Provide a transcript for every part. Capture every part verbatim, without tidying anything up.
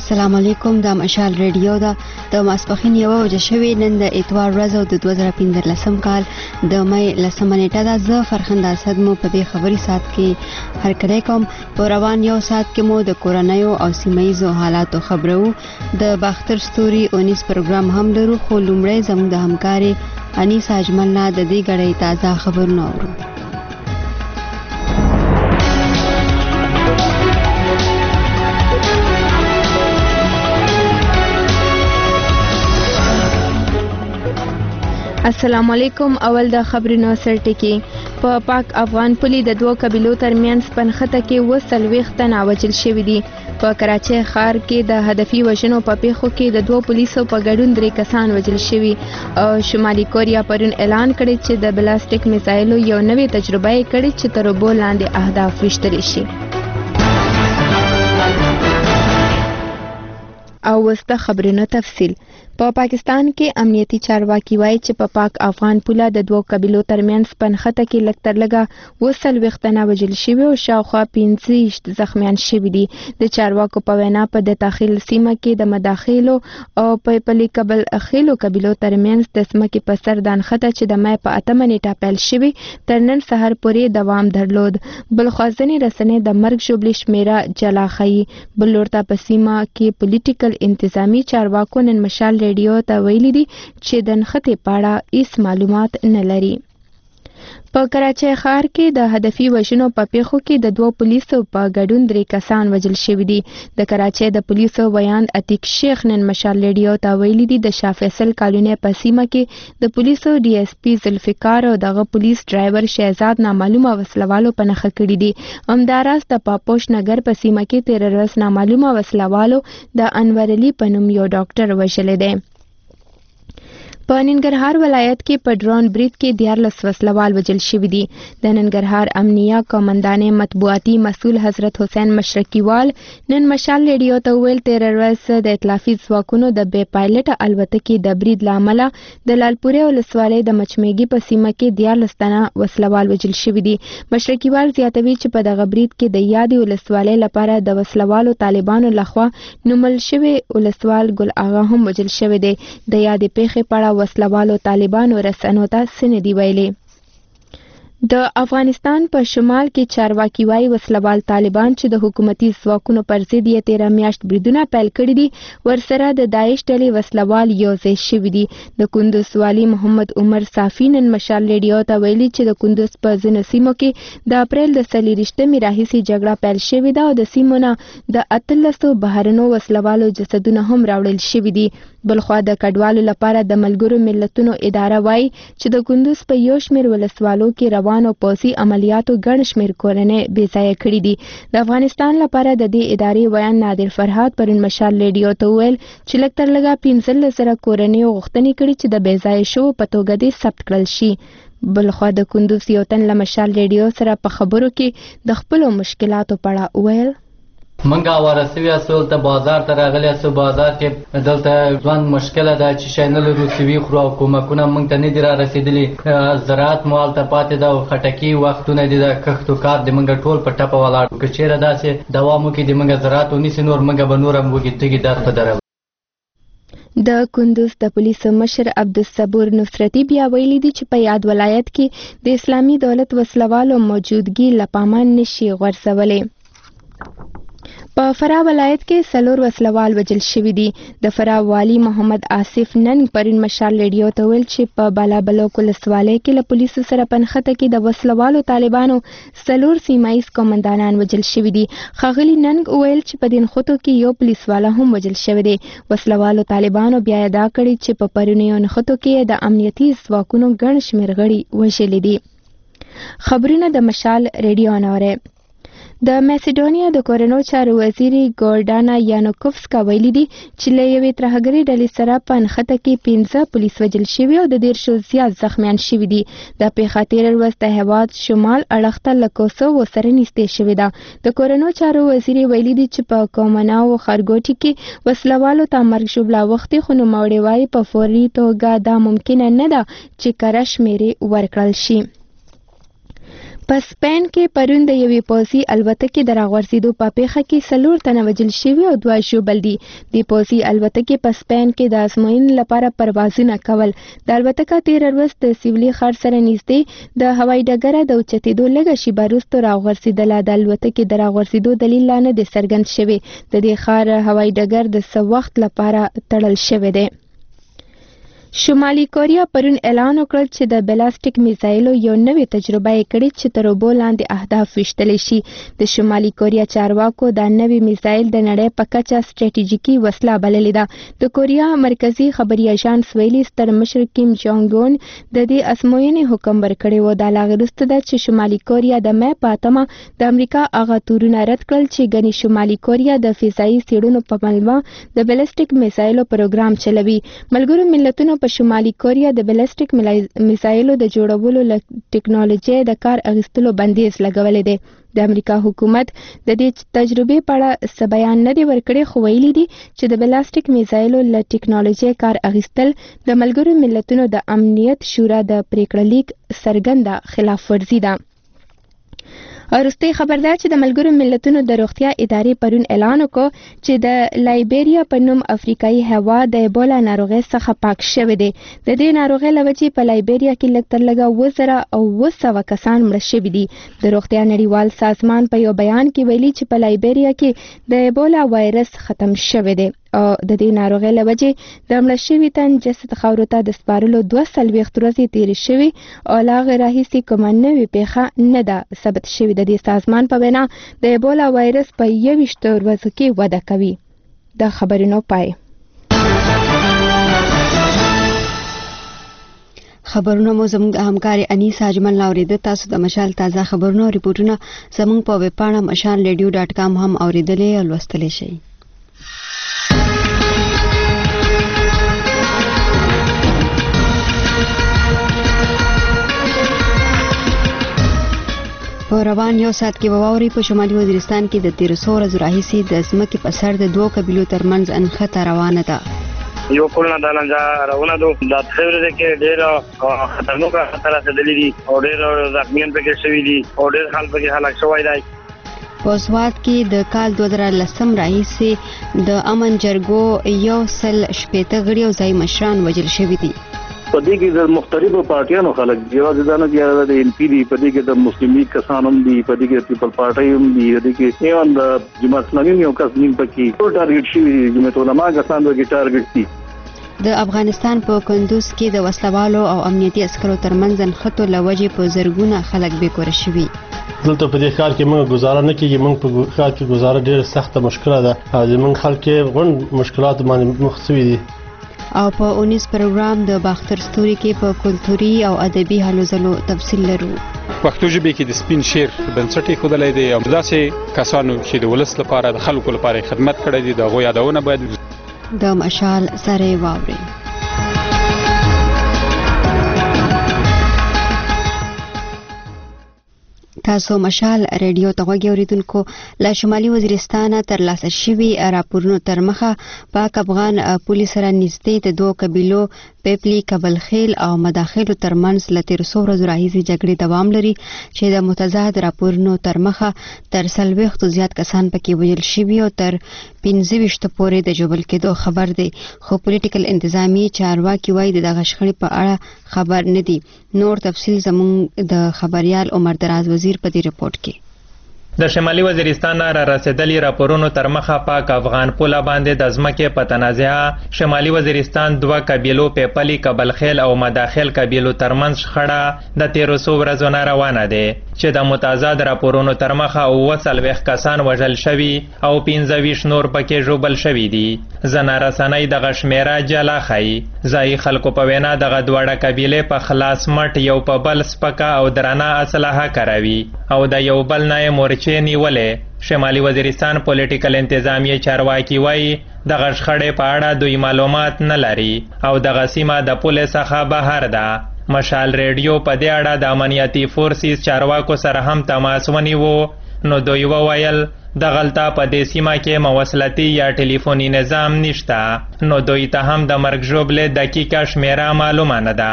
السلام علیکم. د مشال ریډیو دا د ماسپخین یو وجه شوی نن د اتوار ورځ او د دوه زره پنځلسم کال د مې لسمه نیټه ده. زه فرخنده اسد مو په دې خبري سات کې هر کړی کوم. په روان یو سات کې مو د کورونایو او سیمایزو حالاتو خبرو. د باختر ستوري اونیس پروګرام هم لرو، خو لومړی زموږ د همکاري انیس اجمل نه د دې غړې تازه خبرونه اورو. السلام علیکم. اول د خبرونو سرټکی. په پاک افغان پولي د دوه قبیلو ترمنځ پنخته کې و څلوېښت تنه وژل شوي دي. په کراچۍ ښار کې د هدفي وژنو په پیښو کې د دوه پولیسو په ګډون درې کسان وژل شوي او شمالي کوریا پرون اعلان کړی چې د بلاستیک میزایلو یو نوې تجربه یې کړې چې تر اوبو لاندې اهداف ویشتلی شي. او وسته خبرونه تفصیل. په پا پاکستان کې امنیتي چارواکي وایي چې په پا پاک افغان پوله د دوه قبیلو ترمنځ پنخته کې لږ تر لږه اووه څلوېښت تنه وژل شوي او شاوخوا پنځه ویشت زخمیان شوي دي. د چارواکو په وینا په د تاخیل سیمه کې د مداخلو او په پلي قبل اخیلو قبیلو ترمنځ د ځمکې په سر د نښته چې د مای په اتمه نیټه پیل شوي تر نن سهار پورې دوام درلود. بلخوا ځینې رسنۍ د مرګ ژوبلې شمیره جلا ښیي. بل لورته په سیمه کې پولیټیکل انتظامی چارواکو نن مشال ریډیو ته ویلي دي چې د نښتې په اړه هیڅ معلومات نه لري. په کراچۍ ښار کې د هدفي وژنو په پیښو کې د دوه پولیسو په ګډون درې کسان وژل شوي دي. د کراچۍ د پولیسو ویاند عتیق شیخ نن مشال ریډیو ته ویلي دي د شاه فیصل کالونۍ په سیمه کې د پولیسو ډي اس پي ذوالفقار او دغه پولیس ډرایور شهزاد نامعلومه وسلوالو په نښه کړي دي. همداراز د پاپوش نګر په سیمه کې تېره ورځ نامعلومه وسلوالو د انور علي په نوم یو ډاکټر وژلی دی. په ننګرهار ولایت کې په ډرون برید کې دیارلس وسلوال وژل شوي دي. د ننګرهار امنیه قومندانې مطبوعاتي مسؤل حضرت حسین مشرقیوال نن مشال ریډیو ته وویل تېره ورځ د ائتلافي ځواکونو د بې پایلټه الوتکې د برید له امله د لالپورې ولسوالۍ د مچمیږي په سیمه کې دیارلس تنه وسلوال وژل شوي دي. مشرقیوال زیاتوي چې په دغه برید کې د یادې ولسوالۍ لپاره د وسلوالو طالبانو لخوا نومل شوی ولسوال ګل اغا هم وژل شوی دی. د یادې پیښې په اړه وسلوالو طالبانو رسنیو ته څه نه دي ویلي. د افغانستان په شمال کې چارواکي وایي وسلوال طالبان چې د حکومتي ځواکونو پر ضد یې تېره میاشت بریدونه پیل کړي دي ورسره د داعش ډلې وسلوال یوځای شوي دي. د کندوز والي محمد عمر صافي نن مشال ریډیو ته ویلي چې د کندوز په ځینو سیمو کې د اپریل د څلېرویشتمې راهیسې جګړه پیل شوې ده او د سیمو نه د اتلسو بهرنو وسلوالو جسدونه هم راوړل شوي دي. بلخوا د کډوالو لپاره د ملګرو ملتونو اداره وایي چې د کندوز په یو شمېر ولسوالو کې روانو پوځي عملیاتو ګڼ شمېر کورنۍ بې ځایه کړي دي. د افغانستان لپاره د دې ادارې ویاند نادر فرهاد پرون مشال ریډیو ته وویل چې لږ تر لږه پنځلس زره کورنیو غوښتنې کړي چې د بې ځایه شوو په توګه دې ثبت کړل شي. بلخوا د کندوز یو تن له مشال ریډیو سره په خبرو کې د خپلو مشکلاتو په اړه وویل. منګه ورسوي اصل ته بازار ته راغلی اسو بازار کې دلته ځوان مشکله ده چې شای نه لرو سوي خورو او کومکونه موږ ته نه دي را رسېدلي. زراعت مو هلته پاتې ده او خټکي وختونه دي د کښتو کار د موږ ټول په ټپه ولاړ. که چېرې داسې دوام وکړي د موږ زراعت ونیسي نور موږ به نور هم وږي تږي در په دره. د کندوز د پولیسو مشر عبدالصبور نصرتي بیا ویلي دي چې په یاد ولایت کې د اسلامي دولت وسلوالو موجودګي له پامه نشي غورځولی. په فراه ولایت کې څلور وسلوال وژل شوي دي. د فراه والي محمد آصف نن پرون مشال ریډیو ته ویل چې په بالابلوک ولسوالۍ کې له پولیسو سره په نښته کې د وسلوالو طالبانو څلور سیمایز قومندانان وژل شوي دي. ښاغلي ننګ وویل چې په دې نښتو کې یو پولیسواله هم وژل شوی دی. وسلوالو طالبانو بیا ادعا کړې چې په پرونیو نښتو کې د امنیتي ځواکونو ګڼ شمېر غړي وژلي دي. خبرونه د مشال ریډیو نه اورئ. د میسیډونیا د کورنو چارو وزیري ګورډانا یانوکوفسکا ویلي دي چې له یوې ترهګرې ډلې سره په نښته کې پنځه پولیس وژل شوي او د دېرشو زیات زخمیان شوي دي. دا پیښه تېره ورځ د هېواد شمال اړخ ته له کوسوو سره نږدې شوې ده. د کورنو چارو وزیري ویلي دي چې په کومناو ښارګوټي کې وسلوالو ته مرګ ژوبله اوښتې، خو نوموړی وایي په فوري توګه دا ممکنه نه ده چې کره شمېرې ورکړل شي. په سپین کې پرون د یوې پوځي الوتکې د راغورځېدو په پیښه کې څلور تنه وژل شوي او دوه ژوبل دي. د پوځي الوتکې په سپین کې د ازموینې لپاره پروازونه کول. د الوتکه تېره ورځ د سیولي ښار سره نږدې د هوایي ډګره د اوچتېدو لږه شېبه وروسته راغورځېدله. د الوتکې د راغورځېدو دلیل لا نه دی څرګند شوی. د دې ښار هوایي ډګر د څه وخت لپاره تړل شوی دی. شمالي کوریا پرون اعلان وکړ چې د بلاستیک میزایلو یو نوې تجربه یې کړې چې تر اوبو لاندې اهداف ویشتلی شي. د شمالي کوریا چارواکو دا نوې میزایل د نړۍ په کچه سټریټیژیکي وسله بللې ده. د کوریا مرکزي خبري اژانس ویلي ستر مشر کیم جونګ اون د دې ازموینې حکم ورکړی و. دا لا وروسته ده چې شمالي کوریا د مې په اتمه د امریکا هغه تورونه رد کړل چې ګنې شمالي کوریا د فضایي څېړنو په ملمه د بلاستیک میزایلو پروګرام چلوي. ملګرو ملتونو په شمالي کوریا د بلاستیک میزایلو د جوړولو له ټیکنالوژي د کار اخیستلو بندیز لګولی دی. د امریکا حکومت د دې تجربې په اړه څه بیان نه دی ورکړی، خو ویلي دي چې د بلاستیک میزایلو له ټیکنالوژي کار اخیستل د ملګرو ملتونو د امنیت شورا د پریکړه لیک څرګنده خلاف ورزي ده. وروستۍ خبر ده چې د ملګرو ملتونو د روغتیا ادارې پرون اعلان وکړ چې د لایبیریا په نوم افریقایي هیواد د ایبولا ناروغۍ څخه پاک شوی دی. د دې ناروغۍ له وجې په لایبیریا کې لږ تر لږه اووه زره او اووه سوه کسان مړه شوي دي. د روغتیا نړیوال سازمان په یو بیان کې ویلي چې په لایبیریا کې د ایبولا وایرس ختم شوی دی او د دې ناروغۍ له وجې د مړه شوي تن جسد خاورو ته د سپارلو دوه څلوېښت ورځې تېرې شوي او له هغې راهیسې کومه نوې پیښه نه ده ثبت شوې. د دې سازمان په وینا د ایبولا وایرس په یویشتو ورځو کې وده کوي. د خبرونو پای. خبرونه مو زموږ همکاري انیسا اجمل لاورېده. تاسو د مشال تازه خبرونه او ریپورټونه زموږ په ویبپاڼه مشال ریډیو ډاټ کام هم اورېدلی او لوستلی شئ. په روان یو ساعت کې واوري په شمالي وزیرستان کې د تیرو څو ورځو راهیسې د ځمکې په سر د دوو قبیلو ترمنځ انخته روانه ده. یو کولنه د لنجا روانه ده. د خبرې کې ډېر خطرناک خطر رسېدلي دي او ډېر زخمیان پکې شوي دي او ډېر خلک پکې هلاک شوی دی. په سوات کې د کال دوه زره لسم راهیسې د امن جرګو یو سل شپېته غړي او ځایي مشران وژل شوي دي. په دې کې د مختلفو پارټیانو خلک یوازې دا نه دی د ایم پی دي، په دې کې د مسلم لیگ کسان هم دي، په دې کې پیپل پارټي هم دي، په دې کې ایوان د جماعت اسلامي یو کس نیم پکې ټول ټارګټ شوي جماعت علما کسان وګړي ټارګټ دي. د افغانستان په کندوز کې د وسلوالو او امنیتي عسکرو ترمنځ انخته لوجې په زرګونه خلک بیکوره شوي. دلته په دې ښار کې موږ گزاره نه کیږي. موږ په ښار کې گزاره ډېره سخته مشکله ده او زموږ خلک غونډ مشکلات باندې مخ شوي دي. او په اونیس پروګرام د باختر ستوري کې په کلتوري او ادبي هلو ځلو تفصیل لرو. پښتو ژبې کې د سپین شعر بنسټ ایښودلی دی او داسې کسانو چې د ولس لپاره د خلکو لپاره خدمت کړی دی د هغوی یادونه باید د مشال سره واورئ. تاسو مشال ریډیو ته غوږی اوریدونکو. له شمالي وزیرستانه ترلاسه شوي راپورونو تر مخه پاک افغان پولیس سره نږدې د دوو قبیلو پیپلی کبلخیل او مداخلو ترمنځ له تېرو څو ورځو راهیسې جګړې دوام لري چې د متضاد راپورونو تر مخه تر څلوېښتو زیات کسان پکې وژل شوي او تر پنځه ویشتو پورې د ژوبل کېدو خبر دی. خو پولیټیکل انتظامی چارواکي وایي د دغه شخړې په اړه خبر نه دي. نور تفصیل زموږ د خبریال عمر دراز وزیر په دې رپورټ کې. د شمالي وزیرستان را رسیدلي راپورونو تر مخه پاک افغان پوله باندې د ځمکې په تنازعه شمالي وزیرستان دوه قبیلو پیپلی کبلخیل او مداخل قبیلو ترمنځ شخړه د تیرو څو ورځو نه روانه ده چې د متضاد راپورونو تر مخه اووه څلوېښت کسان وژل شوي او پنځه ویشت نور پکې ژوبل شوي دي. ځینې رسنۍ دغه شمیره جلا ښیي. ځایي خلکو په وینا دغه دواړه قبیلې په خلاص مټ یو په بل سپکه او درانه اسلحه کاروي او د یو بل نه یې مورچې نیولې. شمالي وزیرستان پولیټیکل انتظامیه چارواکي وایي دغه شخړې په اړه دوی معلومات نه لري او دغه سیمه د پولې څخه بهر ده. مشال ریډیو په دې اړه د امنیتي فورسز چارواکو سره هم تماس ونیو نو دوی وویل دغلته په دې سیمه کې مواصلاتي یا ټلیفوني نظام نشته نو دوی ته هم د مرګ ژوبلې دقیقه شمیره معلومه نه ده.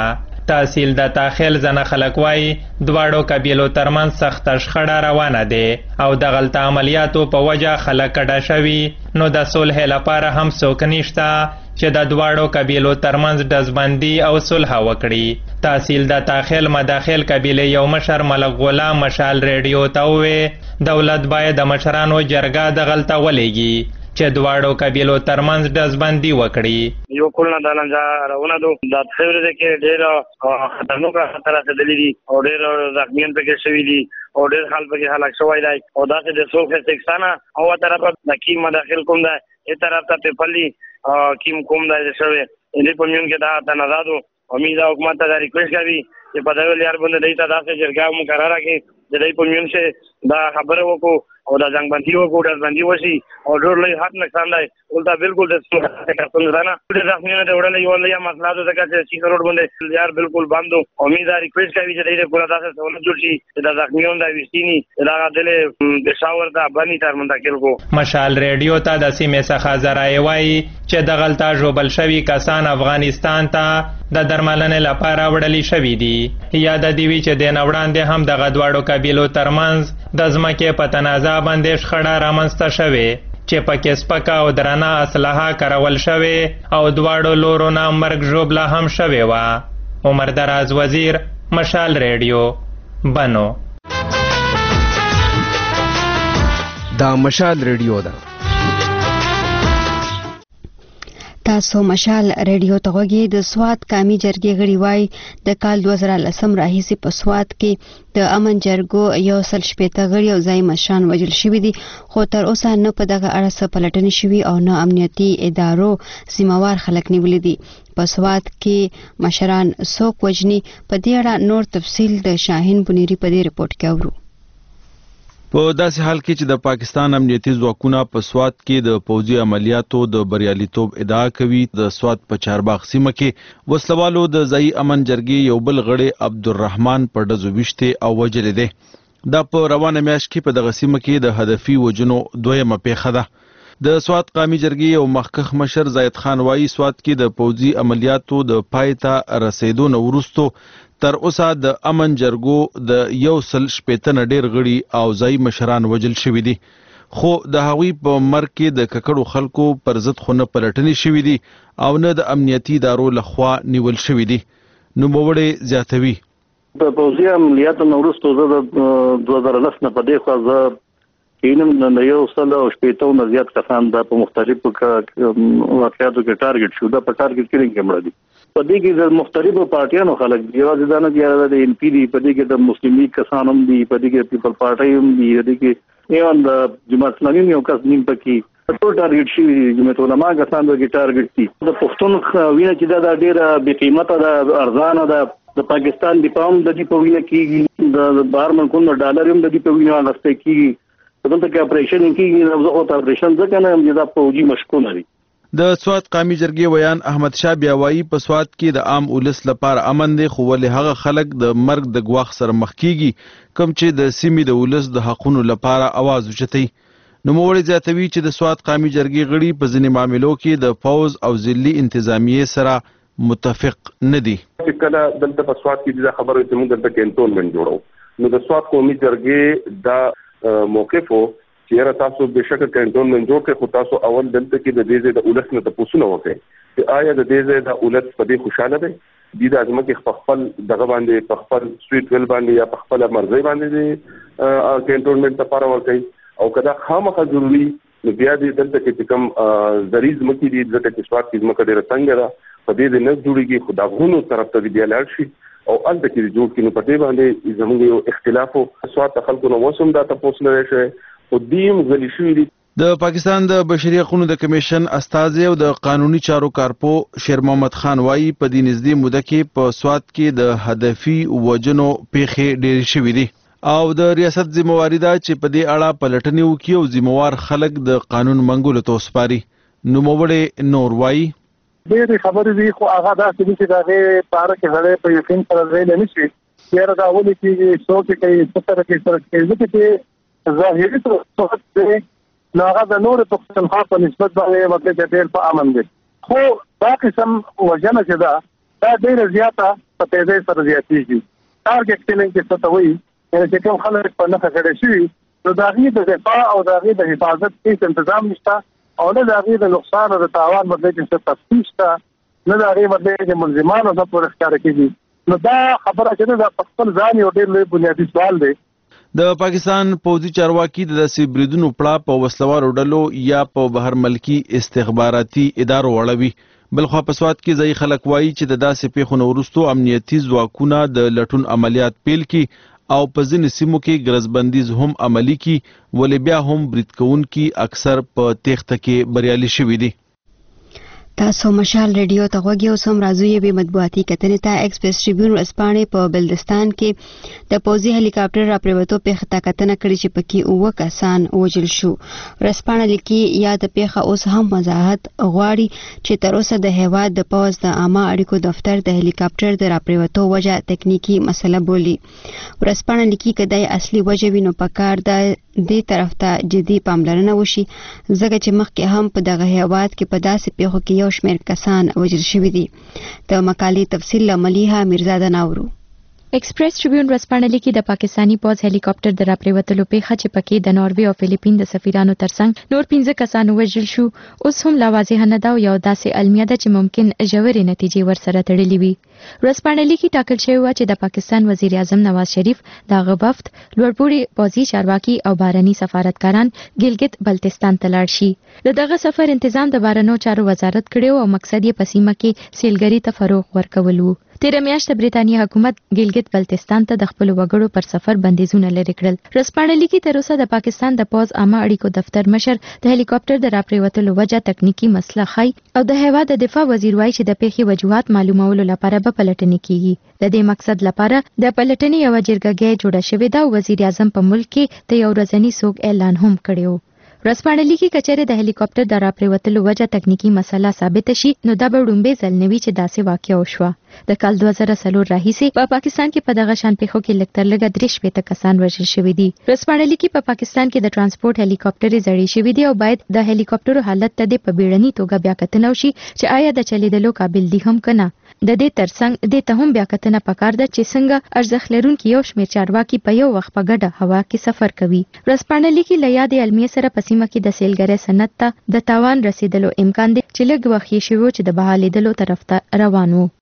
تحصیل د تاخیل ځنه خلک وایي دواړو قبیلو ترمنځ سخته شخړه روانه ده او د غلطه عملیاتو په وجه خلک کډه شوي، نو د صلح لپاره هم څوک نشته چې د دواړو قبیلو ترمنځ ډزبندي او صلح وکړي. تحصیل د تاخیل مداخل قبیلې یو مشر ملک غلام مشال ریډیو ته وویل دولت باید د مشرانو جرګه د غلطه ولېږي چې دواړو قبیلو ترمنځ ډزبندي وکړي. یو کولنا د لنجا راونه دو د خبرې کې ډېر خطرناک خطر راځي دي او ډېر زخمیان پکې شوي دي او ډېر خلک پکې هلاک شوی دی او داسې د څوک سکسانه او طرفه د کیم مداخل کوم دی ای طرف ته پیپلی کیم کوم دی شوی دې په میون کې دا د نزادو امید او حکومت ته ریکویسټ کوي چې په دغه لار باندې دای ته داسې جرګه مقرره کړي چې دای په میون شه دا خبره وکړو او دا ځنګ باندې وکړو د باندې وشي او ډېر لوی حد نقصان دی ولته بالکل د څه نه د زخمیانو د وړل یو لیا مسله ده چې سی روډ باندې یار بالکل بندو امید ریکویسټ کوي چې دای پورا داسې سہولت جوړ شي چې د زخمیانو د وستینی دا غدل پېښور د افغاني تر منتقل کو. مشال ریډیو ته د سیمې څخه ذرایع وایي چې د غلطه ژوبل شوي کسان افغانستان ته د درملنې لپاره وړلي شوي دي. یاد دی وی چې د نوړاندې هم د غدواړو قبیلو ترمنځ د ځمکې په تنازع باندې شخړه رامنځته شوې چې پکې سپکه او درنه اسلحه کارول شوې او دواړو لورو نه مرګ ژوبله هم شوې وه. عمر دراز وزیر، مشال ریډیو، بنو. دا مشال ریډیو ده. تاسو مشال ریډیو ته غوږی. د سوات قومي جرګې غړي وایي د کال دوه زره لسم راهیسې په سوات کې د امن جرګو یو سل شپېته غړي او ځایي مشران وژل شوي دي، خو تر اوسه نه په دغه اړه څه پلټنې شوي او نه امنیتي ادارو ذمہوار خلک نیولي دي. په سوات کې مشران څوک وژني، په دې اړه نور تفصیل د شاهین بنيري په دې رپورټ کې اورو. په داسې حال کې چې د پاکستان امنیتي ځواکونه په سوات کې د پوځي عملیاتو د بریالیتوب ادعا کوي، د سوات په چارباغ سیمه کې وسلوالو د ځایي امن جرګې یو بل غړی عبدالرحمن په ډزو ویشتې او وژلی دی. دا په روانه میاشت کې په دغه سیمه کې د هدفي وژنو دویمه پیښه ده. د سوات قومي جرګې یو مخکښ مشر زاید خان وایي سوات کې د پوځي عملیاتو د پای ته رسیدو نه وروستو تر اوسه د امن جرګو د یو سل شپېته نه ډېر غړي او ځایي مشران وژل شوي دي، خو د هغوی په مرګ کې د ککړو خلکو پر ضد خو نه پلټنې شوي دي او نه د امنیتي ادارو لخوا نیول شوي دي. نوموړی زیاتوي په پوځي عملیاتو نه وروسته زه د دوه زره لس نه په دې خوا زه کینم د یو سل او شپېته نه زیات کسان دا په مختلفو واقعاتو کې ټارګټ شو، دا په ټارګټ کیلینګ کې مړه دي. په دې کې د مختلفو پارټیانو خلک دي، یوازې دا نه چې د ان پی دي، په دې کې د مسلم لیگ کسان هم دي، په دې کې پیپل پارټي هم دي، په دې کې ایوان د جماعت اسلامي یو کس نیم پکې ټول ټارګټ شي، جماعت علماء کسان دغه ټارګټ دي. د پښتون وینه چې دا ډېره بې قیمته ده، ارزانه ده. د پاکستان دفاع هم د دې په وینه کېږي، د بهر ملکونو ډالر هم د دې په وینه اخیستل کېږي. دلته کې اپریشن کېږي، زه خو ته اپریشن ځکه نه یم چې دا پوځي مشکونه دي. د سوات قومي جرګې ویان احمد شاه بیا وایي په سوات کې د عام ولس لپاره امن دی، خو ولې هغه خلک د مرګ د ګواښ سره مخ کیږي کوم چې د سیمې د ولس د حقونو لپاره اواز اوچتوي. نوموړی زیاتوي چې د سوات قومي جرګې غړي په ځینې معاملو کې د پوځ او ضلعي انتظامیې سره متفق نه دي. کله دلته په سوات کې د خبرو چې موږ دلته کینټونمنت جوړو، نو د سوات قومي جرګې دا موقف وو چیرې تاسو بشکره کینټونمنت جوړ کړئ، خو تاسو اول دلته کې د دې ځای د ولس نه تاسو نه وکړئ چې آیا د دې ځای د ولس په دې خوشاله دی، د دې ځمکې په خپل دغه باندې په خپل سټریټ ویل باندې یا په خپل مرزي باندې کینټونمنت لپاره ورکړي، او کدا خامخا ضروري نو بیا دې دلته کې کوم زریز مکې دي ځکه چې سوات کې ځمکه ډېره څنګه ده، په دې نه جوړیږي، خو د غونو طرف ته بیا لاړ شي او الته کې جوړ کینو په دې باندې زموږ یو اختلاف او سوات خلکو نو وسوم دا تاسو نه شي او دیم غلی شوې دي. د پاکستان د بشري حقوقو د کمیشن استازی او د قانوني چارو کارپو شیر محمد خان وایي په دې نږدې موده کې په سوات کې د هدفي وژنو پیښې ډېرې شوې دي او د ریاست ذمہواری ده چې په دې اړه پلټنې وکړي او ذمہوار خلک د قانون منګولو ته وسپاري. نوموړی نور وایي ډېرې خبرې دي، خو هغه داسې دي چې د هغې په اړه کې سړی په یقین سره ویلی نه شي. یاره دا ولې کېږي، څوک یې کوي، څه سره کوي، سره کوي، ځکه چې ظاهري صورت دی نو هغه د نورو پښتونخوا په نسبت باندې مطلب چې ډېر په امن دی. خو دا قسم وژنه چې ده دا ډېر زیاته په تیزۍ سره زیاتېږي. ټارګټ کیلینګ کې څه ته وایي چې کوم خلک په نښه کړی شوي نو د هغې د دفاع او د هغې د حفاظت هېڅ تنظیم نشته او نه د هغې د نقصان او د تاوان بدله کې څه تفتیش شته نه د هغې بدله د ملزمانو څه پورې ښکاره کېږي. نو دا خبره چې دا په خپل ځان یو ډېر لوی بنیادي سوال دی. د پاکستان پوځي چارواکي د داسې بریدونو پړه په وسلوارو ډلو یا په بهر ملکي استخباراتي ادارو اړوي. بلخوا په سوات کې ځایي خلک وایي چې د داسې پیښو نه وروستو امنیتي ځواکونه د لټون عملیات پیل کړي او په ځینې سیمو کې ګرځبندیز هم عملي کړي ولې بیا هم برید کوونکي اکثر په تېښته کې بریالي شوي دي. تاسو مشال ریډیو ته غوږی اوس هم راځو یې مطبوعاتي کتنې ته. ایکسپریس ټریبیون ورځپاڼې په بلدستان کې د پوځي هلیکاپټر راپریوتو پیښه ته کتنه کړې چې پکې اووه کسان وژل شو. ورځپاڼه لیکي یا د پیښه اوس هم وضاحت غواړي چې تر اوسه د هیواد د پوځ د عامه اړیکو دفتر د هلیکاپټر د راپریوتو وجه تکنیکی مسله بولي. ورځپاڼه لیکي که د اصلي وجه وي نو پکار د دې طرف ته جدي پاملرنه وشي ځکه چې مخکې هم په دغه هیواد کې په داسې پیښو کې یو شمېر کسان وژل شوي دي. د مقالې تفصیل له ملیحه میرزاده ناورو. ایکسپریس ټریبیون ورځپاڼه لیکي د پاکستانی پوځ هلیکاپټر د راپریوتلو پیښه چې پکې د ناروې او فلیپین د سفیرانو ترڅنګ نور پنځه کسان وژل شو اوس هم لا واضح نه ده او یو داسې المیه ده چې ممکن ژورې نتیجې ورسره تړلې وي. ورځپاڼه لیکي ټاکل شوی و چې د پاکستان وزیر اعظم نواز شریف دغه وفد لوړپوړي پوځي چارواکي او بهرني سفارتکاران ګلګت بلتستان ته لاړ شي. د دغه سفر تنظیم د بهرنیو چارو وزارت کړی او مقصد یې په سیمه کې سیلګري ته فروغ ورکول و. تیره میاشت د بریتانیا حکومت ګلګت بلتستان ته د خپل وګړو پر سفر بندیزونه لري کړل. ورځپاڼه لیکي تر اوسه د پاکستان د پوځ عامه اړیکو دفتر مشر د هلیکاپټر د راپریوتلو وجه تکنیکی مسله خای او د هیواد د دفاع وزیر وایي چې د پیښې وجوهات معلومولو لپاره به پلټنې کیږي. د دې مقصد لپاره د پلټنې یو جرګه جوړه شوې ده او وزیر اعظم په ملک کې د یو ورځني سوګ اعلان هم کړی و. ورځپاڼه لیکي کچېرې د هلیکاپټر د راپریوتلو وجه تکنیکی مسله ثابت شي نو دا به وړومبی ځل نه وي چې داسې واقع وشوه. د کال دوه زره څلور راهیسې په پاکستان کې په دغه شان پیښو کې لږ تر لږه درې شپېته کسان وژل شوي دي. ورځپاڼه لیکي په پاکستان کې د ترانسپورت هلیکاپټرې زړې شوي دي او باید د هلیکاپټرو حالت ته د په بیړني توګه بیا کتنه وشي چې آیا د چلیدلو قابل دي هم که نه. د دې ترڅنګ د ته هم بیا کتنه پکار ده چې څنګه ارزښت لرونکي یو شمېر چارواکي په یو وخت په ګډه هوا کې سفر کوي. ورځپاڼه لیکي له یادې المیې سره په سیمه کې د سیلګرۍ صنعت ته د تاوان رسیدلو امکان دی چې لږ وخت یې شوی چې د بحالېدلو طرف ته روان وو.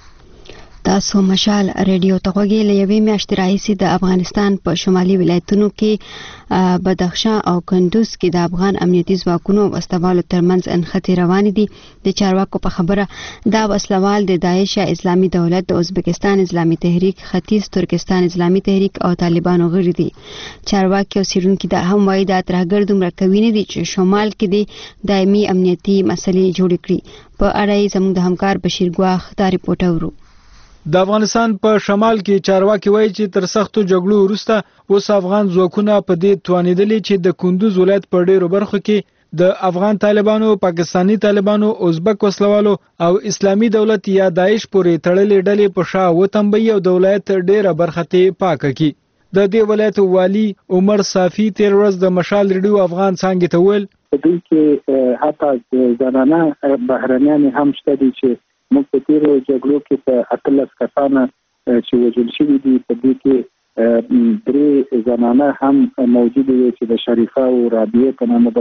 تاسو مشال ریډیو ته غوږی له یوې میاشتې راهیسې د افغانستان په شمالي ولایتونو کې بدخشان او کندوز کې د افغان امنیتي ځواکونو او وسلوالو ترمنځ انخته روانې دي. د چارواکو په خبره دا وسلوال د داعش یا اسلامي دولت د ازبکستان اسلامي تحریک ختیځ ترکستان اسلامي تحریک او طالبانو غړي دي. چارواکي او څېړونکي دا هم وایي دا ترهګر دومره قوي نه دي چې شمال کې د دایمي امنیتي مسلې جوړې کړي. په اړه یې زموږ د همکار بشیر ګواخ دا رپورټ اورو. د افغانستان په شمال کې چارواکي وایي چې تر سختو جګړو وروسته اوس افغان ځواکونه په دې توانېدلي چې د کندوز ولایت په ډېرو برخو کې د افغان طالبانو، پاکستانی طالبانو، ازبک وسلوالو او اسلامي دولت یا داعش پورې تړلې ډلې په شا وتمبي او د ولایت ډېره برخه ته پاکه کړي. د دې ولایت والی عمر صافي تیر ورځ د مشال ریډیو افغان څانګې ته ویل په دې کې حتی زنانه بهرنیان هم شته دي چې موږ په تیرو جګړو کې په اتلس کسانه چې وژل شوي دي په دې کې درې زنانه هم موجود وي چې د شریفه او رابعې په نامه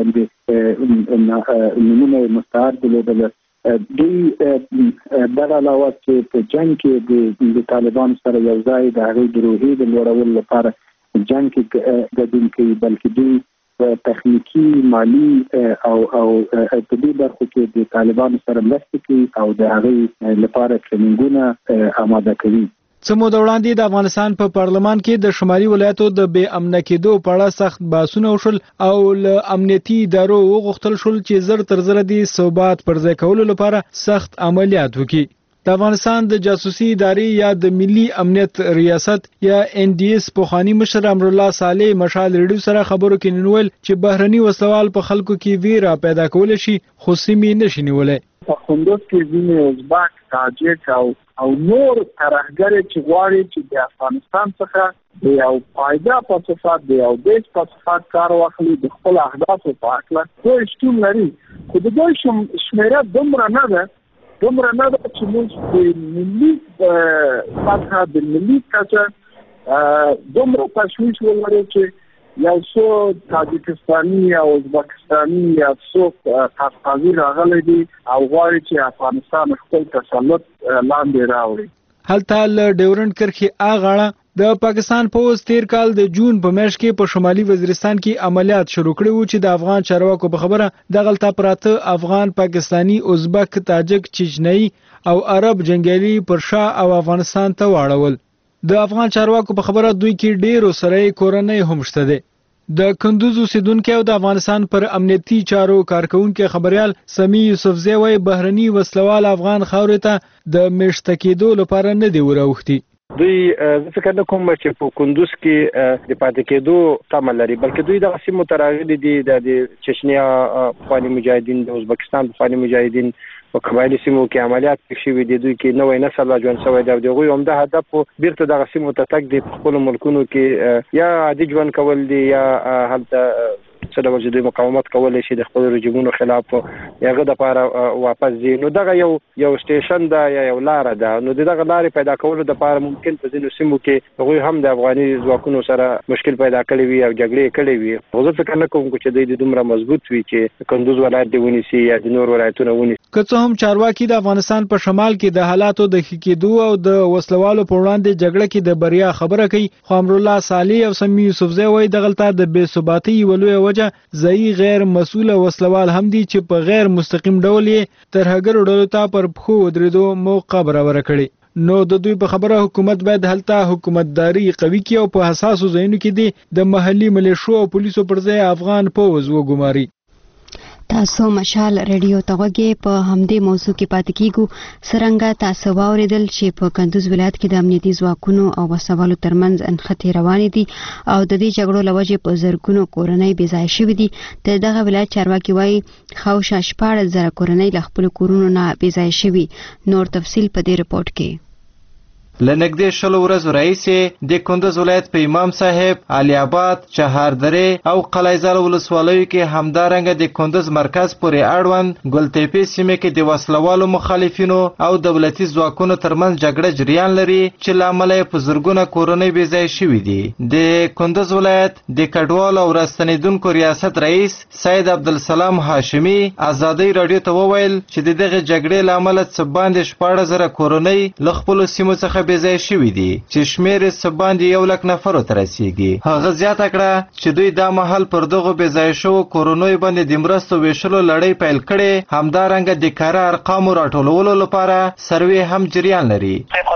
باندې نومونه مستعار درلودل. دوی بل علاوه چې په جنګ کې د طالبانو سره یو ځای د هغې د روحیې د لوړولو لپاره جنګ کې ګډون کوي بلکې دوی تخنیکی، مالی او او په دې برخو کې د طالبانو سره مرسته کوي او د هغې لپاره ټریننګونه آماده کوي. څه موده وړاندې د افغانستان په پارلمان کې د شمالي ولایتو د بې امنه کېدو په اړه سخت بحثونه وشول او له امنیتي ادارو وغوښتل شول چې زر تر زره د ثبات پر ځای کولو لپاره سخت عملیات وکړي. د افغانستان د جاسوسي ادارې یا د ملي امنیت ریاست یا ان ډي اس پوخانی مشر امر الله صالح مشال ریډیو سره خبرو کې ننول چې بهرني وسلوال په خلکو کې ویره پیدا کول شي خو سیمې نشي نیولای. په کندوز کې ځینې ازبک، تاجک او او نور ترهګر چې غواړي چې د افغانستان څخه د یو فایده په صفت د یو بیس په صفت کار واخلي د خپل اهدافو په اړه دوی شتون لري خو د دوی شمیره دومره نه ده دومره نه ده چې موږ د ملي سطحه د ملي کچه دومره تشویش ولرو چې یو څو تاجکستاني یا ازبکستاني یا څوک قفقازي راغلی دي او غواړي چې افغانستان خپل تسلط لاندې راوړي. هلته له ډیورنډ کرښې اغاړه د پاکستان پوز تیر کال د جون په میاشت کې په شمالي وزیرستان کې عملیات شروع کړي وو چې د افغان چارواکو په خبره د غلطه پراته افغان، پاکستانی، ازبک، تاجک، چچنی او عرب جنگیالي پر شا او افغانستان ته واړول. د افغان چارواکو په خبره دوی کې ډیرو سره کورنۍ هم شته دي. د کندوز اوسیدونکو او د افغانستان پر امنیتي چارو کارکونکو خبريال سمی یوسفزی وايي بهرني وسلوال افغان خاورې ته د میشته کېدو لپاره نه دی وراوښتي. دوی څنګه کوم چې په کندوز کې د پاتې کېدو تمه لري، بلکې دوی د سیمو تراغلي دي د چچنیا افغاني مجاهدین، د ازبکستان افغاني مجاهدین په قبایلی سیمو کې عملیات شوي دي. دوی کې نوې نسل را ژوند شوی دی او دغوی همدا هدف بیرته دغه سیمو ته تګ دی، په خپلو ملکونو کې یا عادي ژوند کول دي یا هلته څه ډول چې دوی مقاومت کولی شي د خپلو رژیمونو خلاف یا هغه دپاره واپس ځي. نو دغه یو یو سټیشن ده یا یو لاره ده. نو د دغه لارې پیدا کولو دپاره ممکن په ځینو سیمو کې هغوی هم د افغاني ځواکونو سره مشکل پیدا کړی وي او جګړې کړې وي. خو زه فکر نه کوم چې دوی دومره مضبوط وي چې کندوز ولایت دې ونیسي یا د نور ولایتونه ونیسي. که څه هم چارواکي د افغانستان په شمال کې د حالاتو د ښه کېدو او د وسلوالو په وړاندې جګړه کې د بریا خبره کوي، خو امرالله صالح او سمی یوسفزی وايي دغلته د بې ثباتۍ یوه لویه وجه ځایي غیر مسؤله وسلوال هم دي چې په غیر مستقیم ډول یې ترهګرو ډلو ته پر پښو ودرېدو موقع برابره کړې. نو د دوی په خبره حکومت باید هلته حکومتداري قوي کړي او په حساسو ځایونو کې دي د محلي ملیشو او پولیسو پر ځای افغان پوځ وګماري. تاسو مشال ریډیو ته غوږی په همدې موضوع کې پاتې کیږو. څرنګه تاسو واوریدل چې په کندوز ولایت کې د امنیتي ځواکونو او وسوالو ترمنځ انخته روانې دي او د دې جګړو لوجې په زرګونو کورنۍ بې ځای شوې دي. د دغه ولایت چارواکي وایي خاوشا شپاړس زره کورنۍ له خپلو کورونو نه بې ځای شوي. نور تفصیل په دې رپورټ کې. لنګدې شلو ورځو راهیسې د کندوز ولایت په امام صاحب، علي آباد، چهاردرې او قلعه‌زال ولسوالیو کې همدارنګه د کندوز مرکز پورې اړوند ګلتېپې سیمې کې د وسلوالو مخالفینو او دولتي ځواکونو ترمنځ جګړه جریان لري چې له امله یې په زرګونه کورنۍ بې ځای شوي دي. د کندوز ولایت د کډوالو او راستنېدونکو ریاست رئیس سید عبدالسلام هاشمي ازادۍ راډیو ته وویل چې د دغې جګړې له امله څه باندې شپاړس زره کورنۍ له خپلو سیمو څخه بې ځای شوي دي چې شمېر یې څه باندې یو لک نفرو ته رسیږي. هغه زیاته کړه چې دوی دا مهال پر دغو بې ځای شوو کورنیو باندې د مرستو ویشلو لړۍ پیل کړې. همدارنګه د کاره ارقامو راټولولو لپاره سروې هم جریان لري.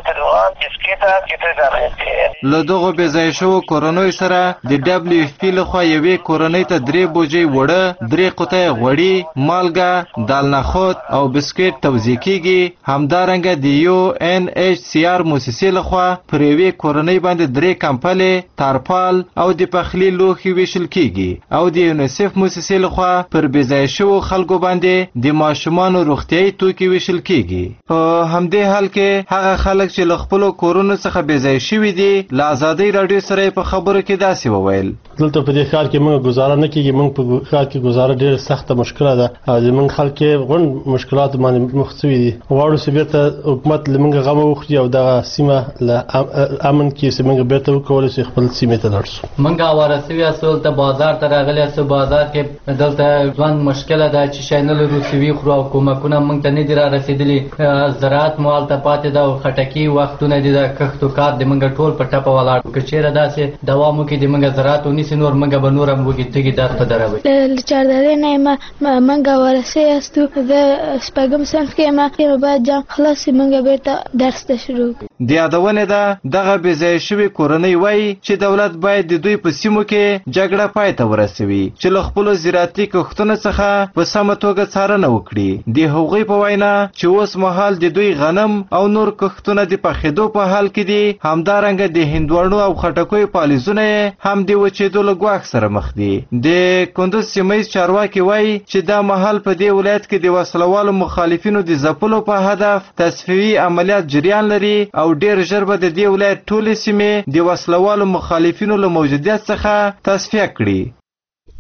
له دغو بې ځای شوو کورنیو سره د ډبلیو اف پي لخوا یوې کورنۍ ته درې بوجۍ وړه، درې قطۍ غوړي، مالګه، دال نخود او بسکټ توزیع کیږي. همدارنګه د یو ان ایچ سی آر موسسې لخوا پر یوې کورنۍ باندې درې کمپلې، تارپال او د پخلي لوښي ویشل کیږي او د یونیسف موسسې لخوا پر بې ځای شوو خلکو باندې د ماشومانو روغتیایي توکي ویشل کیږي. په همدې حال کې هغه خلک چې له خپلو کورونو څخه بې ځای شوي دي له ازادۍ راډیو سره په خبرو کې داسې وویل. دلته په دې ښار کې موږ ګزاره نه کیږي. موږ په ښار کې ګزاره ډېره سخته مشکله ده او زموږ خلک یې غونډ مشکلات باندې مخ شوي دي. غواړو چې بیرته حکومت له موږ غم وخوري او دغه سیمه له امن کې چې موږ بیرته وکولی شو خپل سیمې ته لاړ شو. موږ اواره سوي یاستو دلته بازار ته راغلي یاستو. بازار کې دلته ژوند مشکله ده چې شی نه لرو سوي خورو او کومکونه موږ ته نه دي را رسېدلي. زراعت مو هلته پاتې ده او خټکي وختونه دي د کښت و کار د موږ ټول په ټپه ولاړ. که چېرې داسې دوام وکړي د موږ زراعت ونیسي نور موږ به نور هم وږي تږي درد په دروي. له چاردرې نه یم موږ اواره سوي یاستو. زه شپږم صنف کې یم چې باید جام خلاص شي موږ بیرته درس ته شروع کړو. د یادونې ده دغه بې ځای شوي کورنۍ وایي چې دولت باید د دوی په سیمو کې جګړه پای ته ورسوي چې له خپلو زراعتي کښتونو څخه په سمه توګه څارنه وکړي. د هغوی په وینا چې اوس مهال د دوی غنم او نور کښتونه د پخېدو په حال کې دي. همدارنګه د هندواڼو او خټکیو پالیزونه یې هم د وچېدو له ګواښ سره مخ دي. د کندوز سیمه ییز چارواکي وایي چې دا مهال په دې ولایت کې د وسلوالو مخالفینو د ځپلو په هدف تصفیوي عملیات جریان لري او ډېر ژر به د دې ولایت ټولې سیمې د وسلوالو مخالفینو له موجودیت څخه تصفیه کړي.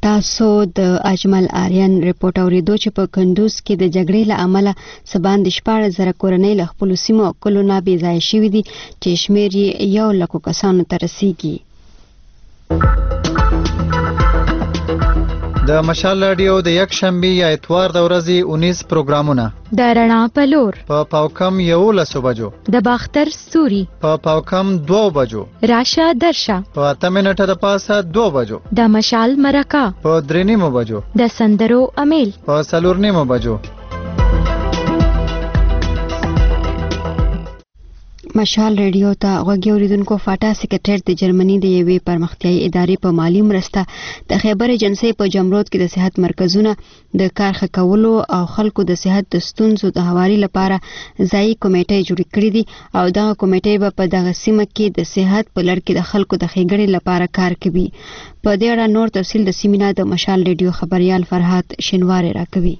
تاسو د اجمل آریان ریپورت اوریدو چې په کندوز کې د جګړې له امله سباند شپږ زره کورنۍ له خپل سیمو او کلونو بې ځای شوي دي چې شمیر یې یو لکو کسانو ته رسیږي. د مشال رادیو د یک شنبه یا اتوار د ورځې اونیس پروګرامونه د رڼا په لور په پاوکم یولسو بجو، د باختر ستوري په پاوکم دوو بجو، راشه درشه په اته منټه د پاسه دوه بجو، د مشال مرکه په درې نیمو بجو، د سندرو امیل په څلور نیمو بجو. مشال ریډیو ته غوږی اوریدونکو فاټا سیکریټریټ د جرمني د یوې پرمختیایي ادارې په مالی مرسته د خیبر ایجنسۍ په جمرود کې د صحت مرکزونه د کار ښه کولو او خلکو د صحت د ستونزو د هواري لپاره ځایي کمیټې جوړې کړې دي او دغه کمیټې به په دغه سیمه کې د صحت په لړ کې د خلکو د ښېګڼې لپاره کار کوي. په دې اړه نور تفصیل د سیمینار د مشال ریډیو خبريال فرحات شینواری راکوي.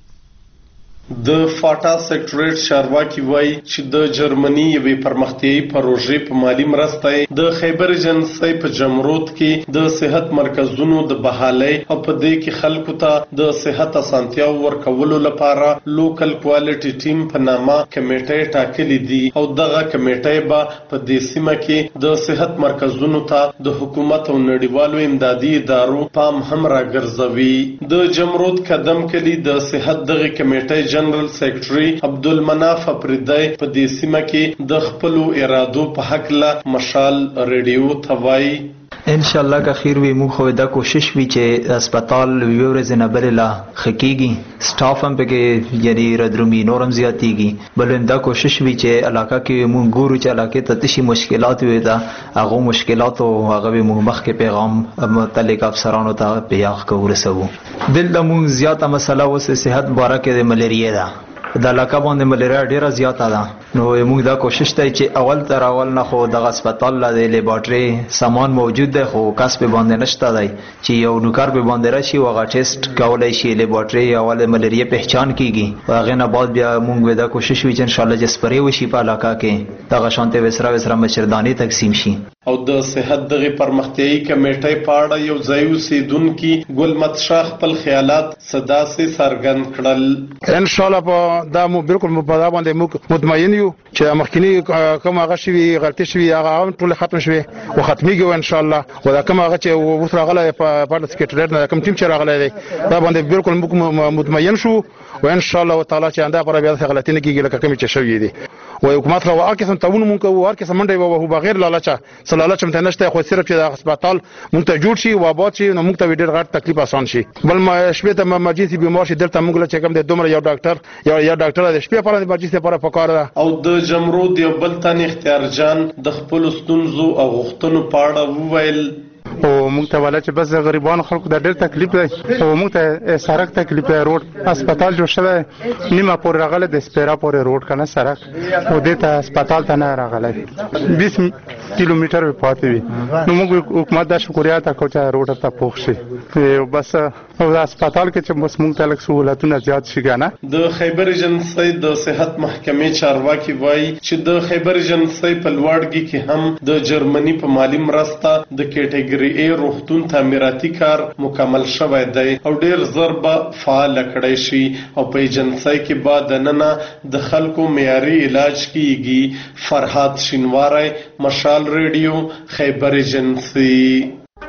د فاټا سیکریټریټ چارواکي وایي چې د جرمني یوې پرمختیایي پروژې په مالی مرسته د خیبر ایجنسۍ په جمرود کې د صحت مرکزونو د بحالۍ او په دې کې خلکو ته د صحت اسانتیاو ورکولو لپاره لوکل کوالټي ټیم په نامه کمیټې ټاکلې دي او دغه کمیټې به په دې سیمه کې د صحت مرکزونو ته د حکومت او نړیوالو امدادي ادارو پام هم راګرځوي. د جمرود قدم کلی د صحت دغه کمیټې جنرال سیکریټري عبدالمناف افریدی په دې سیمه کې د خپل ارادو په حق له مشال ریډیو ته وایي ان شاء الله که خیر وي موږ خو دا کوشش وی چې هسپتال یو ورځ نه بل لا خکېږي سټاف هم پکې یعنی ردرومي نورم زیاتېږي بل هم دا کوشش وی چې علاقه کې موږ ګورو چې علاقه ته تشي مشکلات وي دا هغه مشکلات او هغه موږ مخکې پیغام متعلق افسرانو ته پیغام کوو. دلته موږ زیاته مسله وسه صحت باره کې د ملیریا ده د علاقه باندې ملیریا ډیره زیاته ده نو موږ دا کوشش دی چې اول تر اول نه خو د هسپتال لا د لیبارټري سامان موجود دی خو کس په باندې نشته دی چې یو نوکر په باندې راشي او هغه ټیسټ کولای شي لیبارټري اول ملیریا پہچان کیږي هغه نه بعد بیا موږ دا کوشش وی چې ان شاء الله چې سپری وشي په علاقه کې دغه شانته وسره وسره مشردانی تقسیم شي. او د صحت دغه پرمختیایي کمیټې په اړه یو ځای اوسیدونکي ګل متشاه خپل خیالات صدا سي څرګند کړل. ان شاء الله دا مو بالکل په دا باندې مطمئن یو چې مخکینی کوم هغه شوی غلطي شوی هغه ټول ختم شوی او ختميږي ان شاء الله او دا کوم هغه چې وسره غله په پارت سیکریټریټ نه کوم ټیم چې راغلی دی دا باندې بالکل مطمئن شو او ان شاء الله تعالی چې انده پر بیا غلطي نه کیږي لکه کوم چې شوی دی او حکومت را واکه سم تاون مونږ او ورکه سم منډي او بغیر لالچا سلاله چې متنشته خو صرف چې د هسپتال مونږ ته جوړ شي او آباد شي نو مونږ ته ډېر غټ تکلیف آسان شي. بل ما شپه ته امرجنسي بیمار شي دلته مونږ له چې کوم د دومره یو ډاکټر یا یا ډاکټر د شپې پر امرجنسي لپاره پکار ده. او د جمرود یو بل تن اختیار جان د خپل ستونزو او غوښتنو پاړه وویل او موږ ته ولا چې بس غریبانو خلکو د ډېر تکلیف دی او موږ ته سړک تکلیف دی روډ هسپتال جوړ شوی نیمه پور راغله د سپیرا پورې روډ کنه سړک او د ته هسپتال ته نه راغله بیس کیلومتر پاتې وي نو موږ حکومت د شکریا ته کوچا روډ ته پوښ شي او بس او د هسپتال کې چې بس موږ ته لک سہولتونه زیات شي کنه. د خیبر ایجنسۍ د صحت محکمې چارواکي وایي چې د خیبر ایجنسۍ په لوړګي کې هم د جرمني په مالی مرسته د کیټګوري ای روغتون تعمیراتي کار مکمل شوی دی او ډیر زر به فعال کړی شي او په ایجنسۍ کې بعد نن د خلکو معیاري علاج کیږي. فرحات شینواری مشال ریډیو خیبر ایجنسۍ.